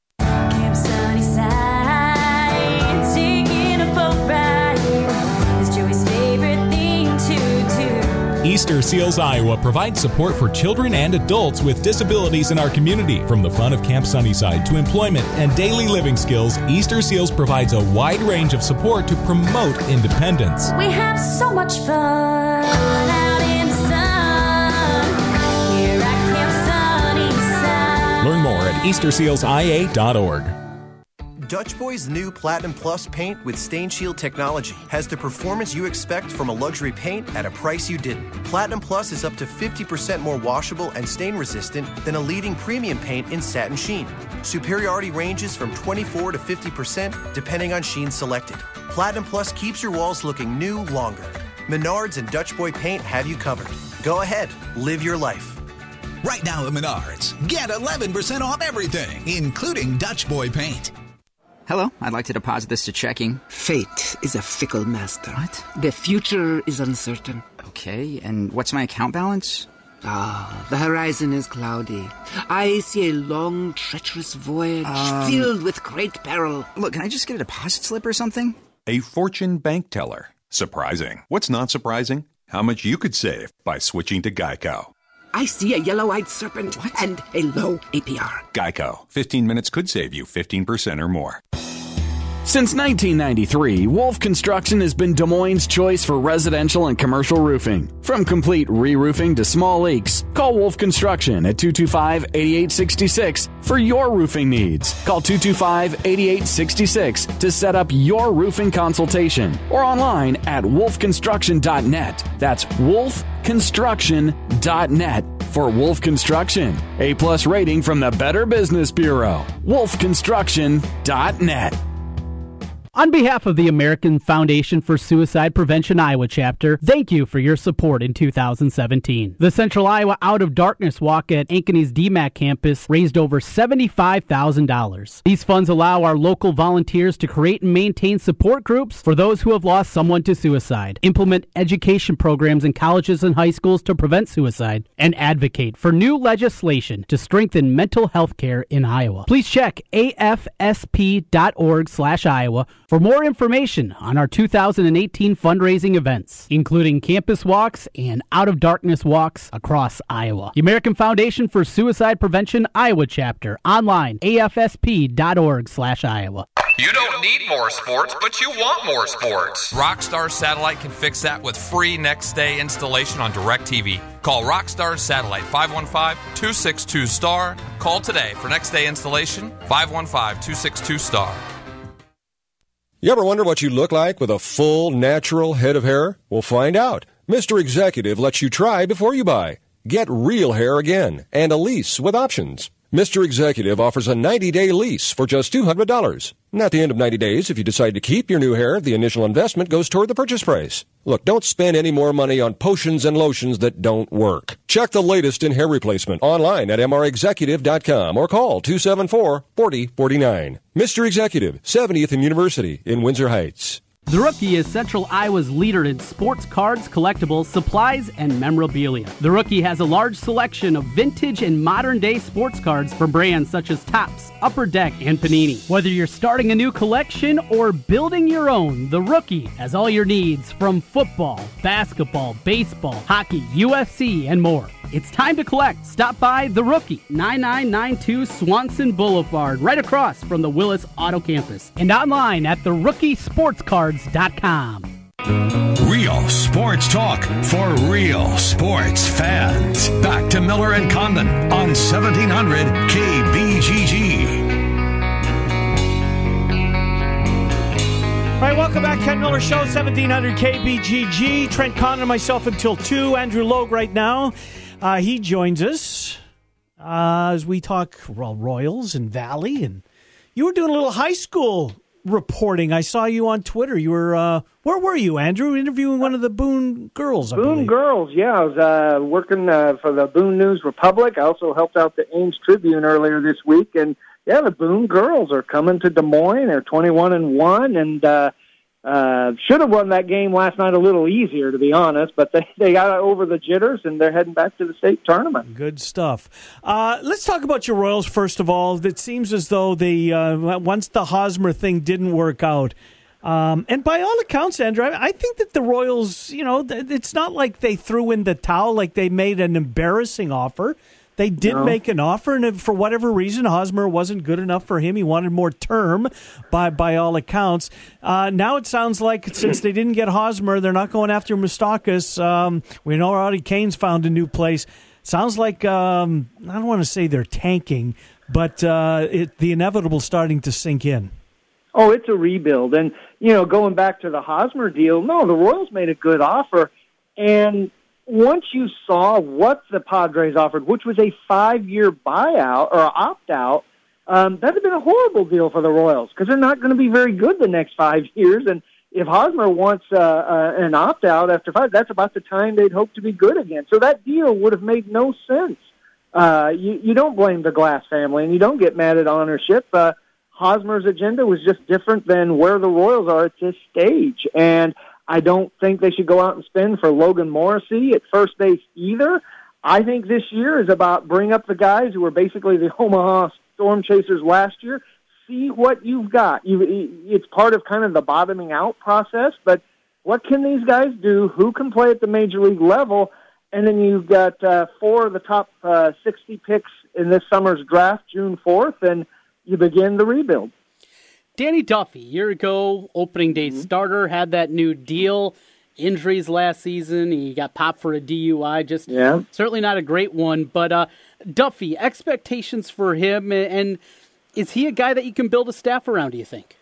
Easter Seals Iowa provides support for children and adults with disabilities in our community. From the fun of Camp Sunnyside to employment and daily living skills, Easter Seals provides a wide range of support to promote independence. We have so much fun out in the sun here at Camp Sunnyside. Learn more at easter seals I A dot org. Dutch Boy's new Platinum Plus paint with Stain Shield technology has the performance you expect from a luxury paint at a price you didn't. Platinum Plus is up to fifty percent more washable and stain resistant than a leading premium paint in satin sheen. Superiority ranges from twenty-four to fifty percent depending on sheen selected. Platinum Plus keeps your walls looking new longer. Menards and Dutch Boy paint have you covered. Go ahead, live your life. Right now at Menards, get eleven percent off everything, including Dutch Boy paint. Hello, I'd like to deposit this to checking. Fate is a fickle master. What? The future is uncertain. Okay, and what's my account balance? Ah, the horizon is cloudy. I see a long, treacherous voyage um, filled with great peril. Look, can I just get a deposit slip or something? A fortune bank teller. Surprising. What's not surprising? How much you could save by switching to Geico. I see a yellow-eyed serpent what? and a low A P R. Geico. fifteen minutes could save you fifteen percent or more. Since nineteen ninety-three, Wolf Construction has been Des Moines' choice for residential and commercial roofing. From complete re-roofing to small leaks, call Wolf Construction at two two five, eight eight six six for your roofing needs. Call two two five, eight eight six six to set up your roofing consultation or online at wolf construction dot net. That's wolf construction dot net for Wolf Construction. A-plus rating from the Better Business Bureau. wolf construction dot net. On behalf of the American Foundation for Suicide Prevention Iowa chapter, thank you for your support in two thousand seventeen. The Central Iowa Out of Darkness Walk at Ankeny's D MAC campus raised over seventy-five thousand dollars. These funds allow our local volunteers to create and maintain support groups for those who have lost someone to suicide, implement education programs in colleges and high schools to prevent suicide, and advocate for new legislation to strengthen mental health care in Iowa. Please check A F S P dot org slash Iowa for more information on our two thousand eighteen fundraising events, including campus walks and Out of Darkness walks across Iowa. The American Foundation for Suicide Prevention Iowa chapter, online, A F S P dot org slash Iowa. You don't need more sports, but you want more sports. Rockstar Satellite can fix that with free next-day installation on DirecTV. Call Rockstar Satellite, five one five, two six two, S T A R. Call today for next-day installation, five one five, two six two, S T A R. You ever wonder what you look like with a full, natural head of hair? Well, find out. Mister Executive lets you try before you buy. Get real hair again and a lease with options. Mister Executive offers a ninety-day lease for just two hundred dollars. And at the end of ninety days, if you decide to keep your new hair, the initial investment goes toward the purchase price. Look, don't spend any more money on potions and lotions that don't work. Check the latest in hair replacement online at M R executive dot com or call two seven four, four zero four nine. Mister Executive, seventieth and University in Windsor Heights. The Rookie is Central Iowa's leader in sports cards, collectibles, supplies, and memorabilia. The Rookie has a large selection of vintage and modern-day sports cards from brands such as Topps, Upper Deck, and Panini. Whether you're starting a new collection or building your own, The Rookie has all your needs from football, basketball, baseball, hockey, U F C, and more. It's time to collect. Stop by The Rookie, ninety-nine ninety-two Swanson Boulevard, right across from the Willis Auto Campus, and online at the rookie sports cards dot com. Real sports talk for real sports fans. Back to Miller and Condon on seventeen hundred K B G G. All right, welcome back. Ken Miller Show, seventeen hundred K B G G. Trent Condon and myself until two. Andrew Logue right now. Uh, he joins us uh, as we talk well, Royals and Valley. And you were doing a little high school reporting. I saw you on Twitter. You were, uh, where were you, Andrew? Interviewing one of the Boone girls, I Boone believe. girls, yeah. I was uh, working uh, for the Boone News Republic. I also helped out the Ames Tribune earlier this week. And, yeah, the Boone girls are coming to Des Moines. They're twenty-one and one, and uh, uh, should have won that game last night a little easier, to be honest. But they, they got over the jitters, and they're heading back to the state tournament. Good stuff. Uh, let's talk about your Royals, first of all. It seems as though the uh, once the Hosmer thing didn't work out, um, and by all accounts, Andrew, I, I think that the Royals, you know, th- it's not like they threw in the towel, like they made an embarrassing offer. They did No. make an offer, and for whatever reason, Hosmer wasn't good enough for him. He wanted more term, by by all accounts. Uh, now it sounds like since they didn't get Hosmer, they're not going after Moustakas. Um, we know already Kane's found a new place. Sounds like, um, I don't want to say they're tanking, but uh, it, the inevitable starting to sink in. Oh, it's a rebuild. And, you know, going back to the Hosmer deal, no, the Royals made a good offer. And once you saw what the Padres offered, which was a five-year buyout or opt-out, um, that would have been a horrible deal for the Royals because they're not going to be very good the next five years. And if Hosmer wants uh, uh, an opt-out after five, that's about the time they'd hope to be good again. So that deal would have made no sense. Uh, you, you don't blame the Glass family, and you don't get mad at ownership. Uh, Hosmer's agenda was just different than where the Royals are at this stage. And I don't think they should go out and spend for Logan Morrissey at first base either. I think this year is about bring up the guys who were basically the Omaha Storm Chasers last year. See what you've got. You, it's part of kind of the bottoming out process, but what can these guys do? Who can play at the major league level? And then you've got uh, four of the top uh, sixty picks in this summer's draft, June fourth, and you begin the rebuild. Danny Duffy, year ago, opening day starter, had that new deal. Injuries last season. He got popped for a D U I. Just yeah. certainly not a great one. But uh, Duffy, expectations for him, and is he a guy that you can build a staff around, do you think?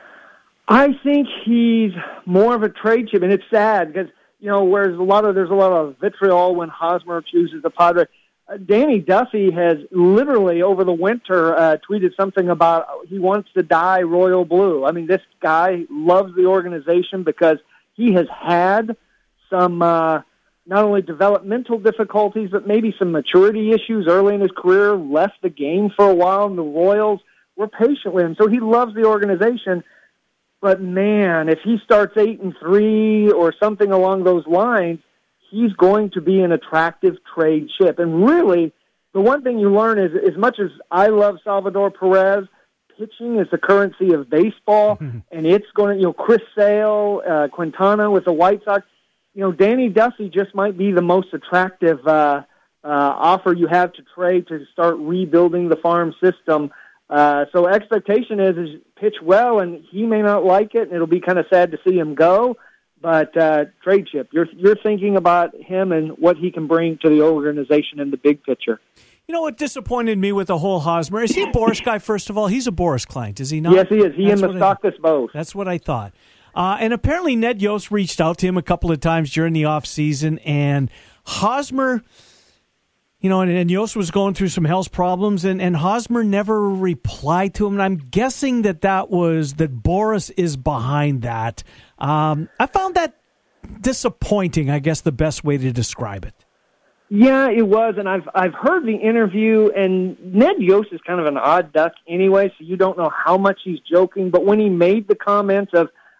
I think he's more of a trade chip, and it's sad because, you know, whereas a lot of there's a lot of vitriol when Hosmer chooses the Padres. Uh, Danny Duffy has literally over the winter uh, tweeted something about he wants to dye royal blue. I mean, this guy loves the organization because he has had some uh, not only developmental difficulties, but maybe some maturity issues early in his career, left the game for a while, and the Royals were patient with him. So he loves the organization. But, man, if he starts eight and three or something along those lines, he's going to be an attractive trade chip. And really, the one thing you learn is, as much as I love Salvador Perez, pitching is the currency of baseball, and it's going to, you know, Chris Sale, uh, Quintana with the White Sox, you know, Danny Duffy just might be the most attractive uh, uh, offer you have to trade to start rebuilding the farm system. Uh, so expectation is, is pitch well, and he may not like it, and it'll be kind of sad to see him go. But uh, trade chip, you're you're thinking about him and what he can bring to the organization in the big picture. You know what disappointed me with the whole Hosmer? Is he a Boris guy, first of all? He's a Boris client, is he not? Yes, he is. He That's and what I- Moustakas both. That's what I thought. Uh, and apparently Ned Yost reached out to him a couple of times during the offseason, and Hosmer, you know, and, and Yost was going through some health problems, and, and Hosmer never replied to him. And I'm guessing that that was, that Boris is behind that. Um, I found that disappointing, I guess the best way to describe it. Yeah, it was, and I've I've heard the interview, and Ned Yost is kind of an odd duck anyway, so you don't know how much he's joking. But when he made the comments of,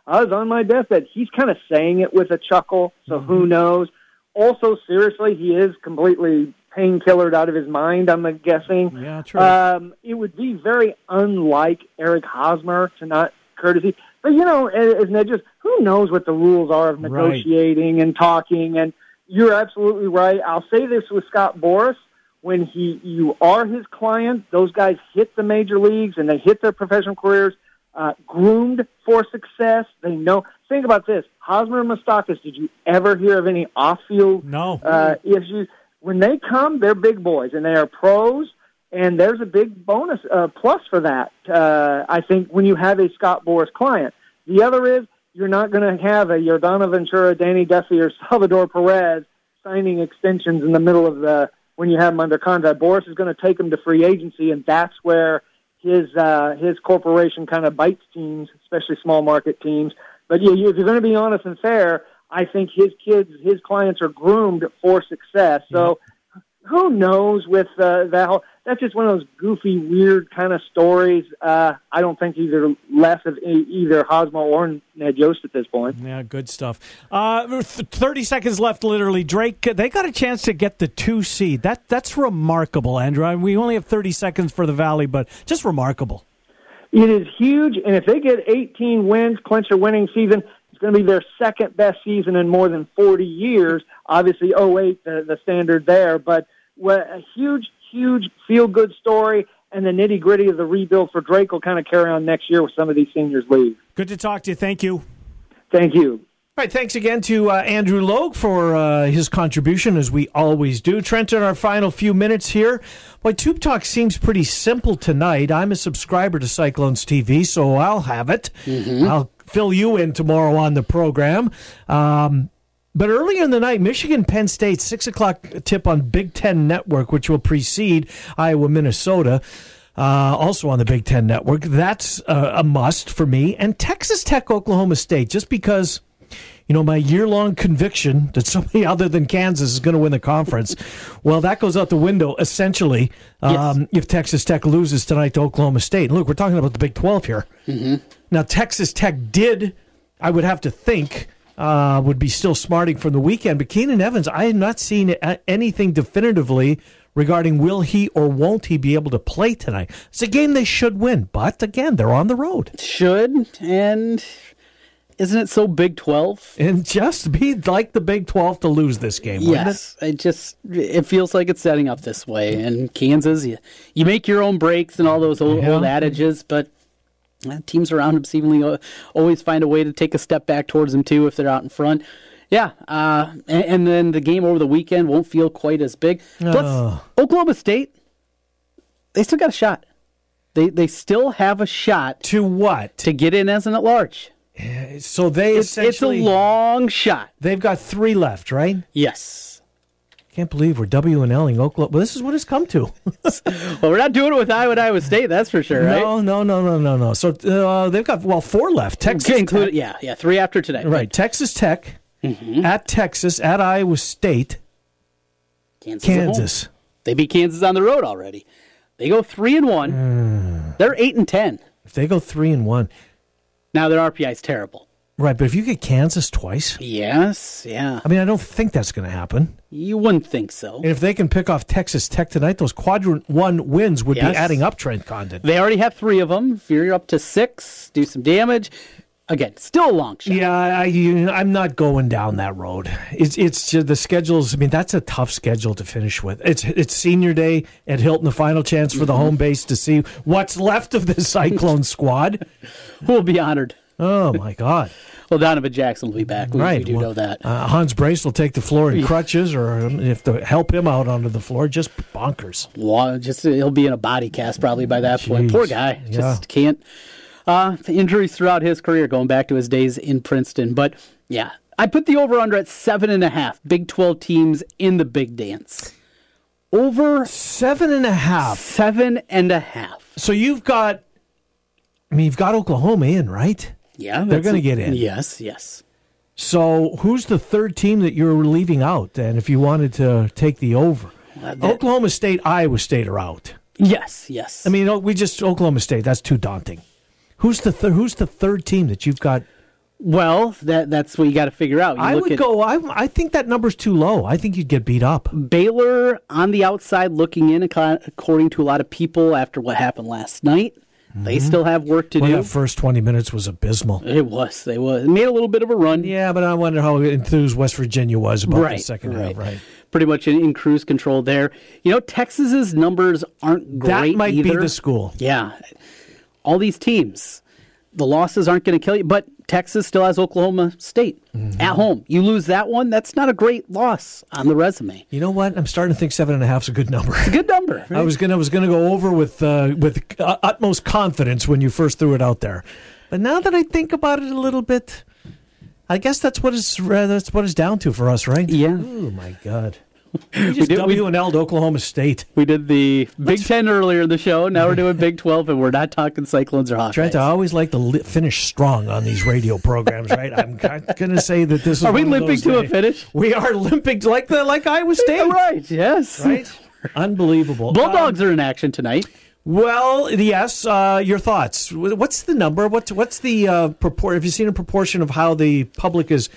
I was on my deathbed. He's kind of saying it with a chuckle, so Mm-hmm. who knows? Also, seriously, he is completely painkillered out of his mind, I'm guessing. Yeah, true. Um, it would be very unlike Eric Hosmer to not courtesy. But, you know, as Ned just, who knows what the rules are of negotiating and talking, and you're absolutely right. I'll say this with Scott Boras. When he, you are his client, those guys hit the major leagues and they hit their professional careers, uh, groomed for success. They know. Think about this. Hosmer and Moustakas, did you ever hear of any off-field no. uh, issues? When they come, they're big boys, and they are pros, and there's a big bonus uh, plus for that, uh, I think, when you have a Scott Boras client. The other is you're not going to have a Yordano Ventura, Danny Duffy, or Salvador Perez signing extensions in the middle of the when you have them under contract. Boras is going to take them to free agency, and that's where his uh, his corporation kind of bites teams, especially small market teams. But yeah, if you're going to be honest and fair, I think his kids, his clients are groomed for success. So who knows with uh, that whole, that's just one of those goofy, weird kind of stories. Uh, I don't think either less of e- either Hosmer or Ned Yost at this point. Yeah, good stuff. Uh, th- thirty seconds left, literally. Drake, they got a chance to get the two seed. That That's remarkable, Andrew. I mean, we only have thirty seconds for the Valley, but just remarkable. It is huge, and if they get eighteen wins, clinch a winning season, it's going to be their second best season in more than forty years. Obviously, oh eight, the, the standard there, but what a huge, huge feel-good story, and the nitty-gritty of the rebuild for Drake will kind of carry on next year with some of these seniors leave. Good to talk to you. Thank you. Thank you. All right, thanks again to uh, Andrew Logue for uh, his contribution, as we always do. Trent, in our final few minutes here, boy, Tube Talk seems pretty simple tonight. I'm a subscriber to Cyclones T V, so I'll have it. Mm-hmm. I'll fill you in tomorrow on the program. Um, but earlier in the night, Michigan, Penn State, six o'clock tip on Big Ten Network, which will precede Iowa, Minnesota. Uh, also on the Big Ten Network. That's uh, a must for me. And Texas Tech, Oklahoma State, just because, you know, my year-long conviction that somebody other than Kansas is going to win the conference, well, that goes out the window, essentially, um, yes. if Texas Tech loses tonight to Oklahoma State. And look, we're talking about the Big twelve here. Mm-hmm. Now, Texas Tech did, I would have to think, uh, would be still smarting from the weekend. But Keenan Evans, I have not seen anything definitively regarding will he or won't he be able to play tonight. It's a game they should win, but again, they're on the road. Should, and isn't it so Big twelve? And just be like the Big twelve to lose this game, wouldn't yes, it? it just it feels like it's setting up this way. And Kansas, you, you make your own breaks and all those old, Yeah. old adages, but uh, teams around them seemingly always find a way to take a step back towards them, too, if they're out in front. Yeah, uh, and, and then the game over the weekend won't feel quite as big. Plus, Oh. Oklahoma State, they still got a shot. They they still have a shot. To what? To get in as an at-large. So they It's, it's a essentially... long shot. They've got three left, right? Yes. Can't believe we're W and L-ing Oklahoma. Well, this is what it's come to. Well, we're not doing it with Iowa and Iowa State, that's for sure, right? No, no, no, no, no, no. So uh, they've got, well, four left. Texas Include, Tech. yeah, yeah, three after today. Right, Texas Tech, Mm-hmm. at Texas, at Iowa State, Kansas. at home. Kansas. They beat Kansas on the road already. They go three and one. Mm. They're eight and ten. If they go three and one, now their R P I is terrible. Right, but if you get Kansas twice, yes, yeah. I mean, I don't think that's going to happen. You wouldn't think so. And if they can pick off Texas Tech tonight, those quadrant one wins would Yes. be adding up, Trent Condon. They already have three of them. If you're up to six, do some damage. Again, still a long shot. Yeah, I, you, I'm not going down that road. It's it's just the schedules. I mean, that's a tough schedule to finish with. It's it's senior day at Hilton, the final chance for the home base to see what's left of the Cyclone squad. Who will be honored? Oh my God! Well, Donovan Jackson will be back. We, right, we do well, know that. Uh, Hans Brace will take the floor in crutches, or um, if to help him out onto the floor, just bonkers. Well, just he'll be in a body cast probably by that point. Jeez. Poor guy, Yeah. just can't. Uh, injuries throughout his career, going back to his days in Princeton. But yeah, I put the over/under at seven and a half. Big twelve teams in the big dance. Over seven and a half. Seven and a half. So you've got, I mean, you've got Oklahoma in, right? Yeah, they're that's going to a- get in. Yes, yes. So who's the third team that you're leaving out? And if you wanted to take the over, Uh, that- Oklahoma State, Iowa State are out. Yes, yes. I mean, oh, we just Oklahoma State. That's too daunting. Who's the th- Who's the third team that you've got Well, that that's what you got to figure out. You I look would at go. I, I think that number's too low. I think you'd get beat up. Baylor on the outside looking in, ac- according to a lot of people after what happened last night. Mm-hmm. They still have work to well, do. That first twenty minutes was abysmal. It was. They was. It made a little bit of a run. Yeah, but I wonder how enthused West Virginia was about right, the second right. half. Right. Pretty much in, in cruise control there. You know, Texas's numbers aren't great That might either. be the school. Yeah. All these teams, the losses aren't going to kill you, but Texas still has Oklahoma State mm-hmm. at home. You lose that one, that's not a great loss on the resume. You know what? I'm starting to think seven and a half is a good number. It's a good number. Right? I was gonna I was gonna go over with uh, with uh, utmost confidence when you first threw it out there, but now that I think about it a little bit, I guess that's what it's uh, that's what it's down to for us, right? Yeah. Oh my God. We just we did, W and L'd Oklahoma State. We did the Big Ten earlier in the show. Now we're doing Big twelve, and we're not talking Cyclones or Hawkeyes. Trent, I always like to li- finish strong on these radio programs, right? I'm going to say that this is. Are we one of limping those to days. a finish? We are limping like the like Iowa State. Right? Yes. Right. Unbelievable. Bulldogs um, are in action tonight. Well, yes. Uh, your thoughts? What's the number? What's what's the uh, propor- Have you seen a proportion of how the public is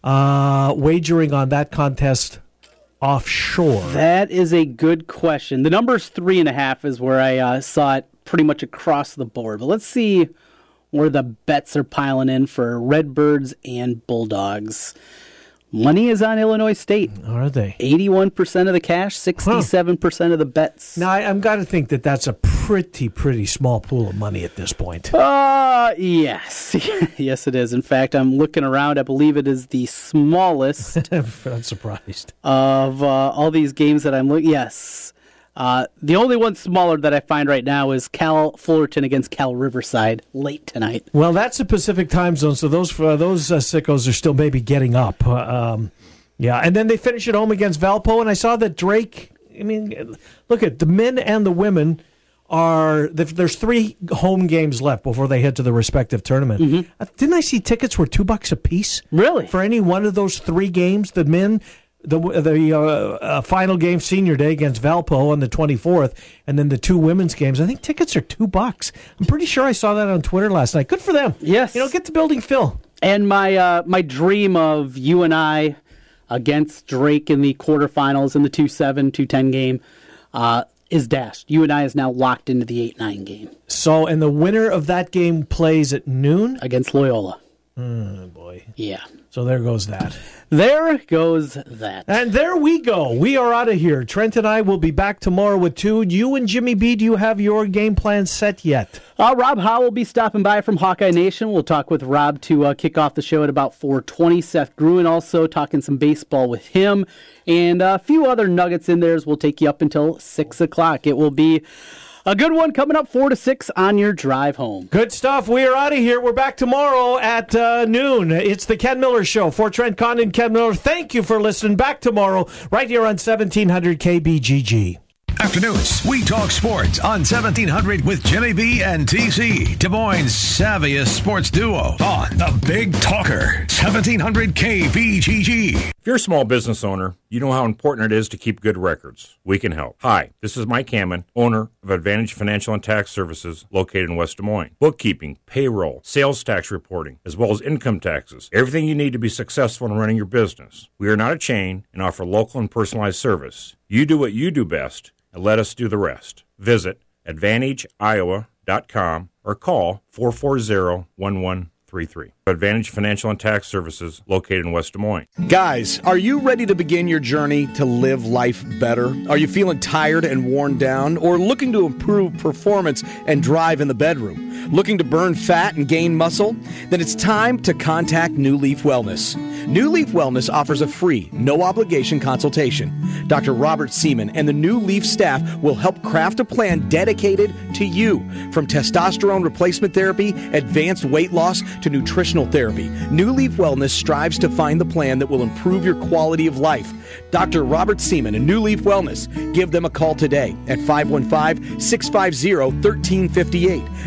uh, wagering on that contest? Offshore? That is a good question. The number's three and a half is where I uh, saw it pretty much across the board. But let's see where the bets are piling in for Redbirds and Bulldogs. Money is on Illinois State. Are they? eighty-one percent of the cash, sixty-seven percent huh. of the bets. Now, I, I've got to think that that's a pretty, pretty small pool of money at this point. Uh, yes. Yes, it is. In fact, I'm looking around. I believe it is the smallest. I'm surprised. Of uh, all these games that I'm looking. Yes. Uh, the only one smaller that I find right now is Cal Fullerton against Cal Riverside late tonight. Well, that's the Pacific time zone, so those uh, those uh, sickos are still maybe getting up. Uh, um, yeah, and then they finish at home against Valpo, and I saw that Drake, I mean, look at the men and the women are, there's three home games left before they head to the respective tournament. Mm-hmm. Uh, didn't I see tickets were two bucks a piece? Really? For any one of those three games, the men... The the uh, uh, final game, senior day against Valpo on the twenty-fourth, and then the two women's games. I think tickets are two bucks. I'm pretty sure I saw that on Twitter last night. Good for them. Yes, you know, get the building fill. And my uh, my dream of you and I against Drake in the quarterfinals in the two seven, two ten game uh, is dashed. You and I is now locked into the eight nine game. So, and the winner of that game plays at noon against Loyola. Oh boy. Yeah. So there goes that. There goes that. And there we go. We are out of here. Trent and I will be back tomorrow with two. You and Jimmy B, do you have your game plan set yet? Uh, Rob Howe will be stopping by from Hawkeye Nation. We'll talk with Rob to uh, kick off the show at about four twenty. Seth Gruen also talking some baseball with him. And a few other nuggets in there as we'll take you up until six o'clock. It will be a good one coming up four to six on your drive home. Good stuff. We are out of here. We're back tomorrow at uh, noon. It's the Ken Miller Show. For Trent Condon and Ken Miller, thank you for listening. Back tomorrow right here on seventeen hundred K B G G. Afternoons, we talk sports on seventeen hundred with Jimmy B and T C, Des Moines' savviest sports duo on The Big Talker, seventeen hundred K B G G. If you're a small business owner, you know how important it is to keep good records. We can help. Hi, this is Mike Hammond, owner of Advantage Financial and Tax Services located in West Des Moines. Bookkeeping, payroll, sales tax reporting, as well as income taxes. Everything you need to be successful in running your business. We are not a chain and offer local and personalized service. You do what you do best, and let us do the rest. Visit advantage iowa dot com or call four four zero, one one three three. Advantage Financial and Tax Services located in West Des Moines. Guys, are you ready to begin your journey to live life better? Are you feeling tired and worn down, or looking to improve performance and drive in the bedroom? Looking to burn fat and gain muscle? Then it's time to contact New Leaf Wellness. New Leaf Wellness offers a free, no-obligation consultation. Doctor Robert Seaman and the New Leaf staff will help craft a plan dedicated to you. From testosterone replacement therapy, advanced weight loss, to nutritional therapy, New Leaf Wellness strives to find the plan that will improve your quality of life. Doctor Robert Seaman and New Leaf Wellness. Give them a call today at five one five, six five zero, one three five eight. Again,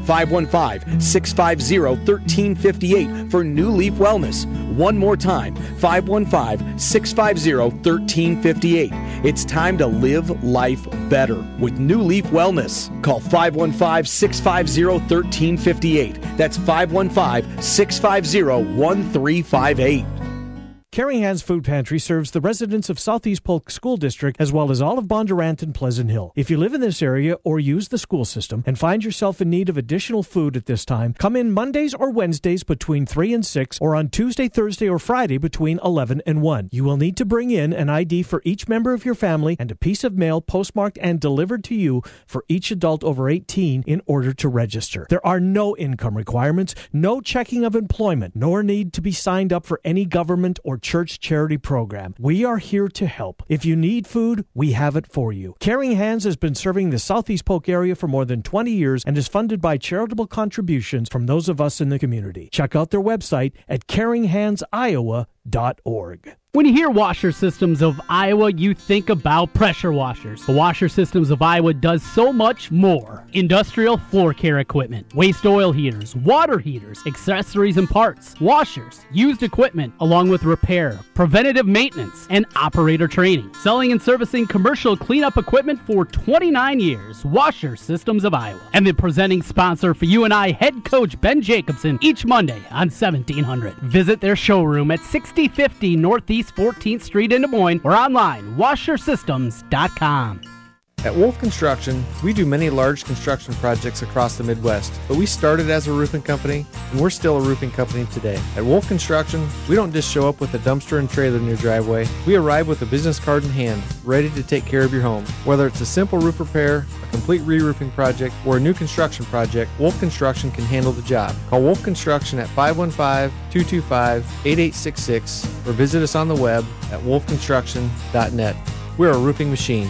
five one five, six five zero, one three five eight for New Leaf Wellness. One more time, five one five, six five zero, one three five eight. It's time to live life better with New Leaf Wellness. Call five one five, six five zero, one three five eight. That's five one five, six five zero, one three five eight. Caring Hands Food Pantry serves the residents of Southeast Polk School District as well as all of Bondurant and Pleasant Hill. If you live in this area or use the school system and find yourself in need of additional food at this time, come in Mondays or Wednesdays between three and six or on Tuesday, Thursday, or Friday between eleven and one. You will need to bring in an I D for each member of your family and a piece of mail postmarked and delivered to you for each adult over eighteen in order to register. There are no income requirements, no checking of employment, nor need to be signed up for any government or church charity program. We are here to help. If you need food, we have it for you. Caring Hands has been serving the Southeast Polk area for more than twenty years and is funded by charitable contributions from those of us in the community. Check out their website at caring hands iowa dot org. When you hear Washer Systems of Iowa, you think about pressure washers. The Washer Systems of Iowa does so much more. Industrial floor care equipment, waste oil heaters, water heaters, accessories and parts, washers, used equipment, along with repair, preventative maintenance, and operator training. Selling and servicing commercial cleanup equipment for twenty-nine years. Washer Systems of Iowa. And the presenting sponsor for you and I, head coach Ben Jacobson, each Monday on seventeen hundred. Visit their showroom at sixty fifty Northeast fourteenth Street in Des Moines or online, washer systems dot com. At Wolf Construction, we do many large construction projects across the Midwest, but we started as a roofing company, and we're still a roofing company today. At Wolf Construction, we don't just show up with a dumpster and trailer in your driveway. We arrive with a business card in hand, ready to take care of your home. Whether it's a simple roof repair, a complete re-roofing project, or a new construction project, Wolf Construction can handle the job. Call Wolf Construction at five one five, two two five, eight eight six six or visit us on the web at wolf construction dot net. We're a roofing machine.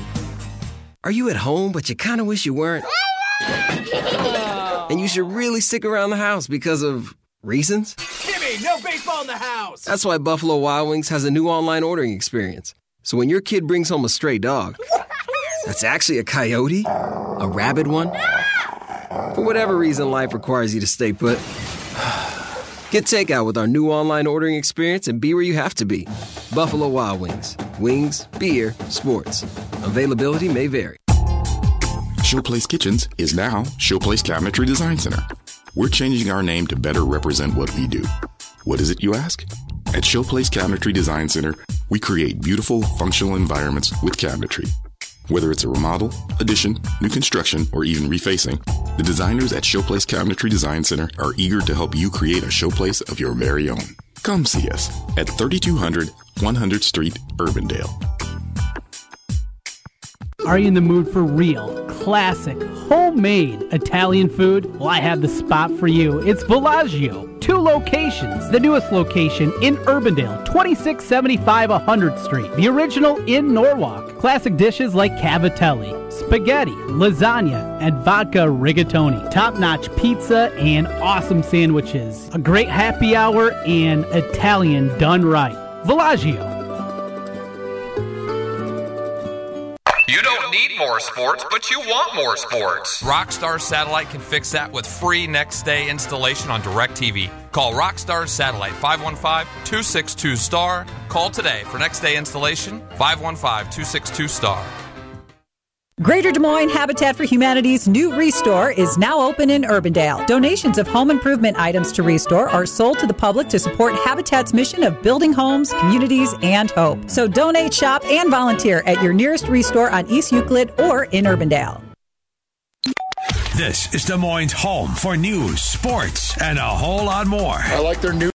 Are you at home, but you kind of wish you weren't? And you should really stick around the house because of reasons? Jimmy, no baseball in the house! That's why Buffalo Wild Wings has a new online ordering experience. So when your kid brings home a stray dog, that's actually a coyote, a rabid one. For whatever reason life requires you to stay put, get takeout with our new online ordering experience and be where you have to be. Buffalo Wild Wings. Wings, beer, sports. Availability may vary. Showplace Kitchens is now Showplace Cabinetry Design Center. We're changing our name to better represent what we do. What is it, you ask? At Showplace Cabinetry Design Center, we create beautiful, functional environments with cabinetry. Whether it's a remodel, addition, new construction, or even refacing, the designers at Showplace Cabinetry Design Center are eager to help you create a showplace of your very own. Come see us at thirty-two hundred one hundredth Street, Urbandale. Are you in the mood for real, classic, homemade Italian food? Well, I have the spot for you. It's Villaggio. Two locations. The newest location in Urbandale, twenty-six seventy-five one hundredth Street. The original in Norwalk. Classic dishes like cavatelli, spaghetti, lasagna, and vodka rigatoni. Top-notch pizza and awesome sandwiches. A great happy hour and Italian done right. Villaggio. You don't need more sports, but you want more sports. Rockstar Satellite can fix that with free next-day installation on DirecTV. Call Rockstar Satellite, five one five, two six two, STAR. Call today for next-day installation, five one five, two six two, STAR. Greater Des Moines Habitat for Humanity's new Restore is now open in Urbandale. Donations of home improvement items to Restore are sold to the public to support Habitat's mission of building homes, communities, and hope. So donate, shop, and volunteer at your nearest Restore on East Euclid or in Urbandale. This is Des Moines' home for news, sports, and a whole lot more. I like their new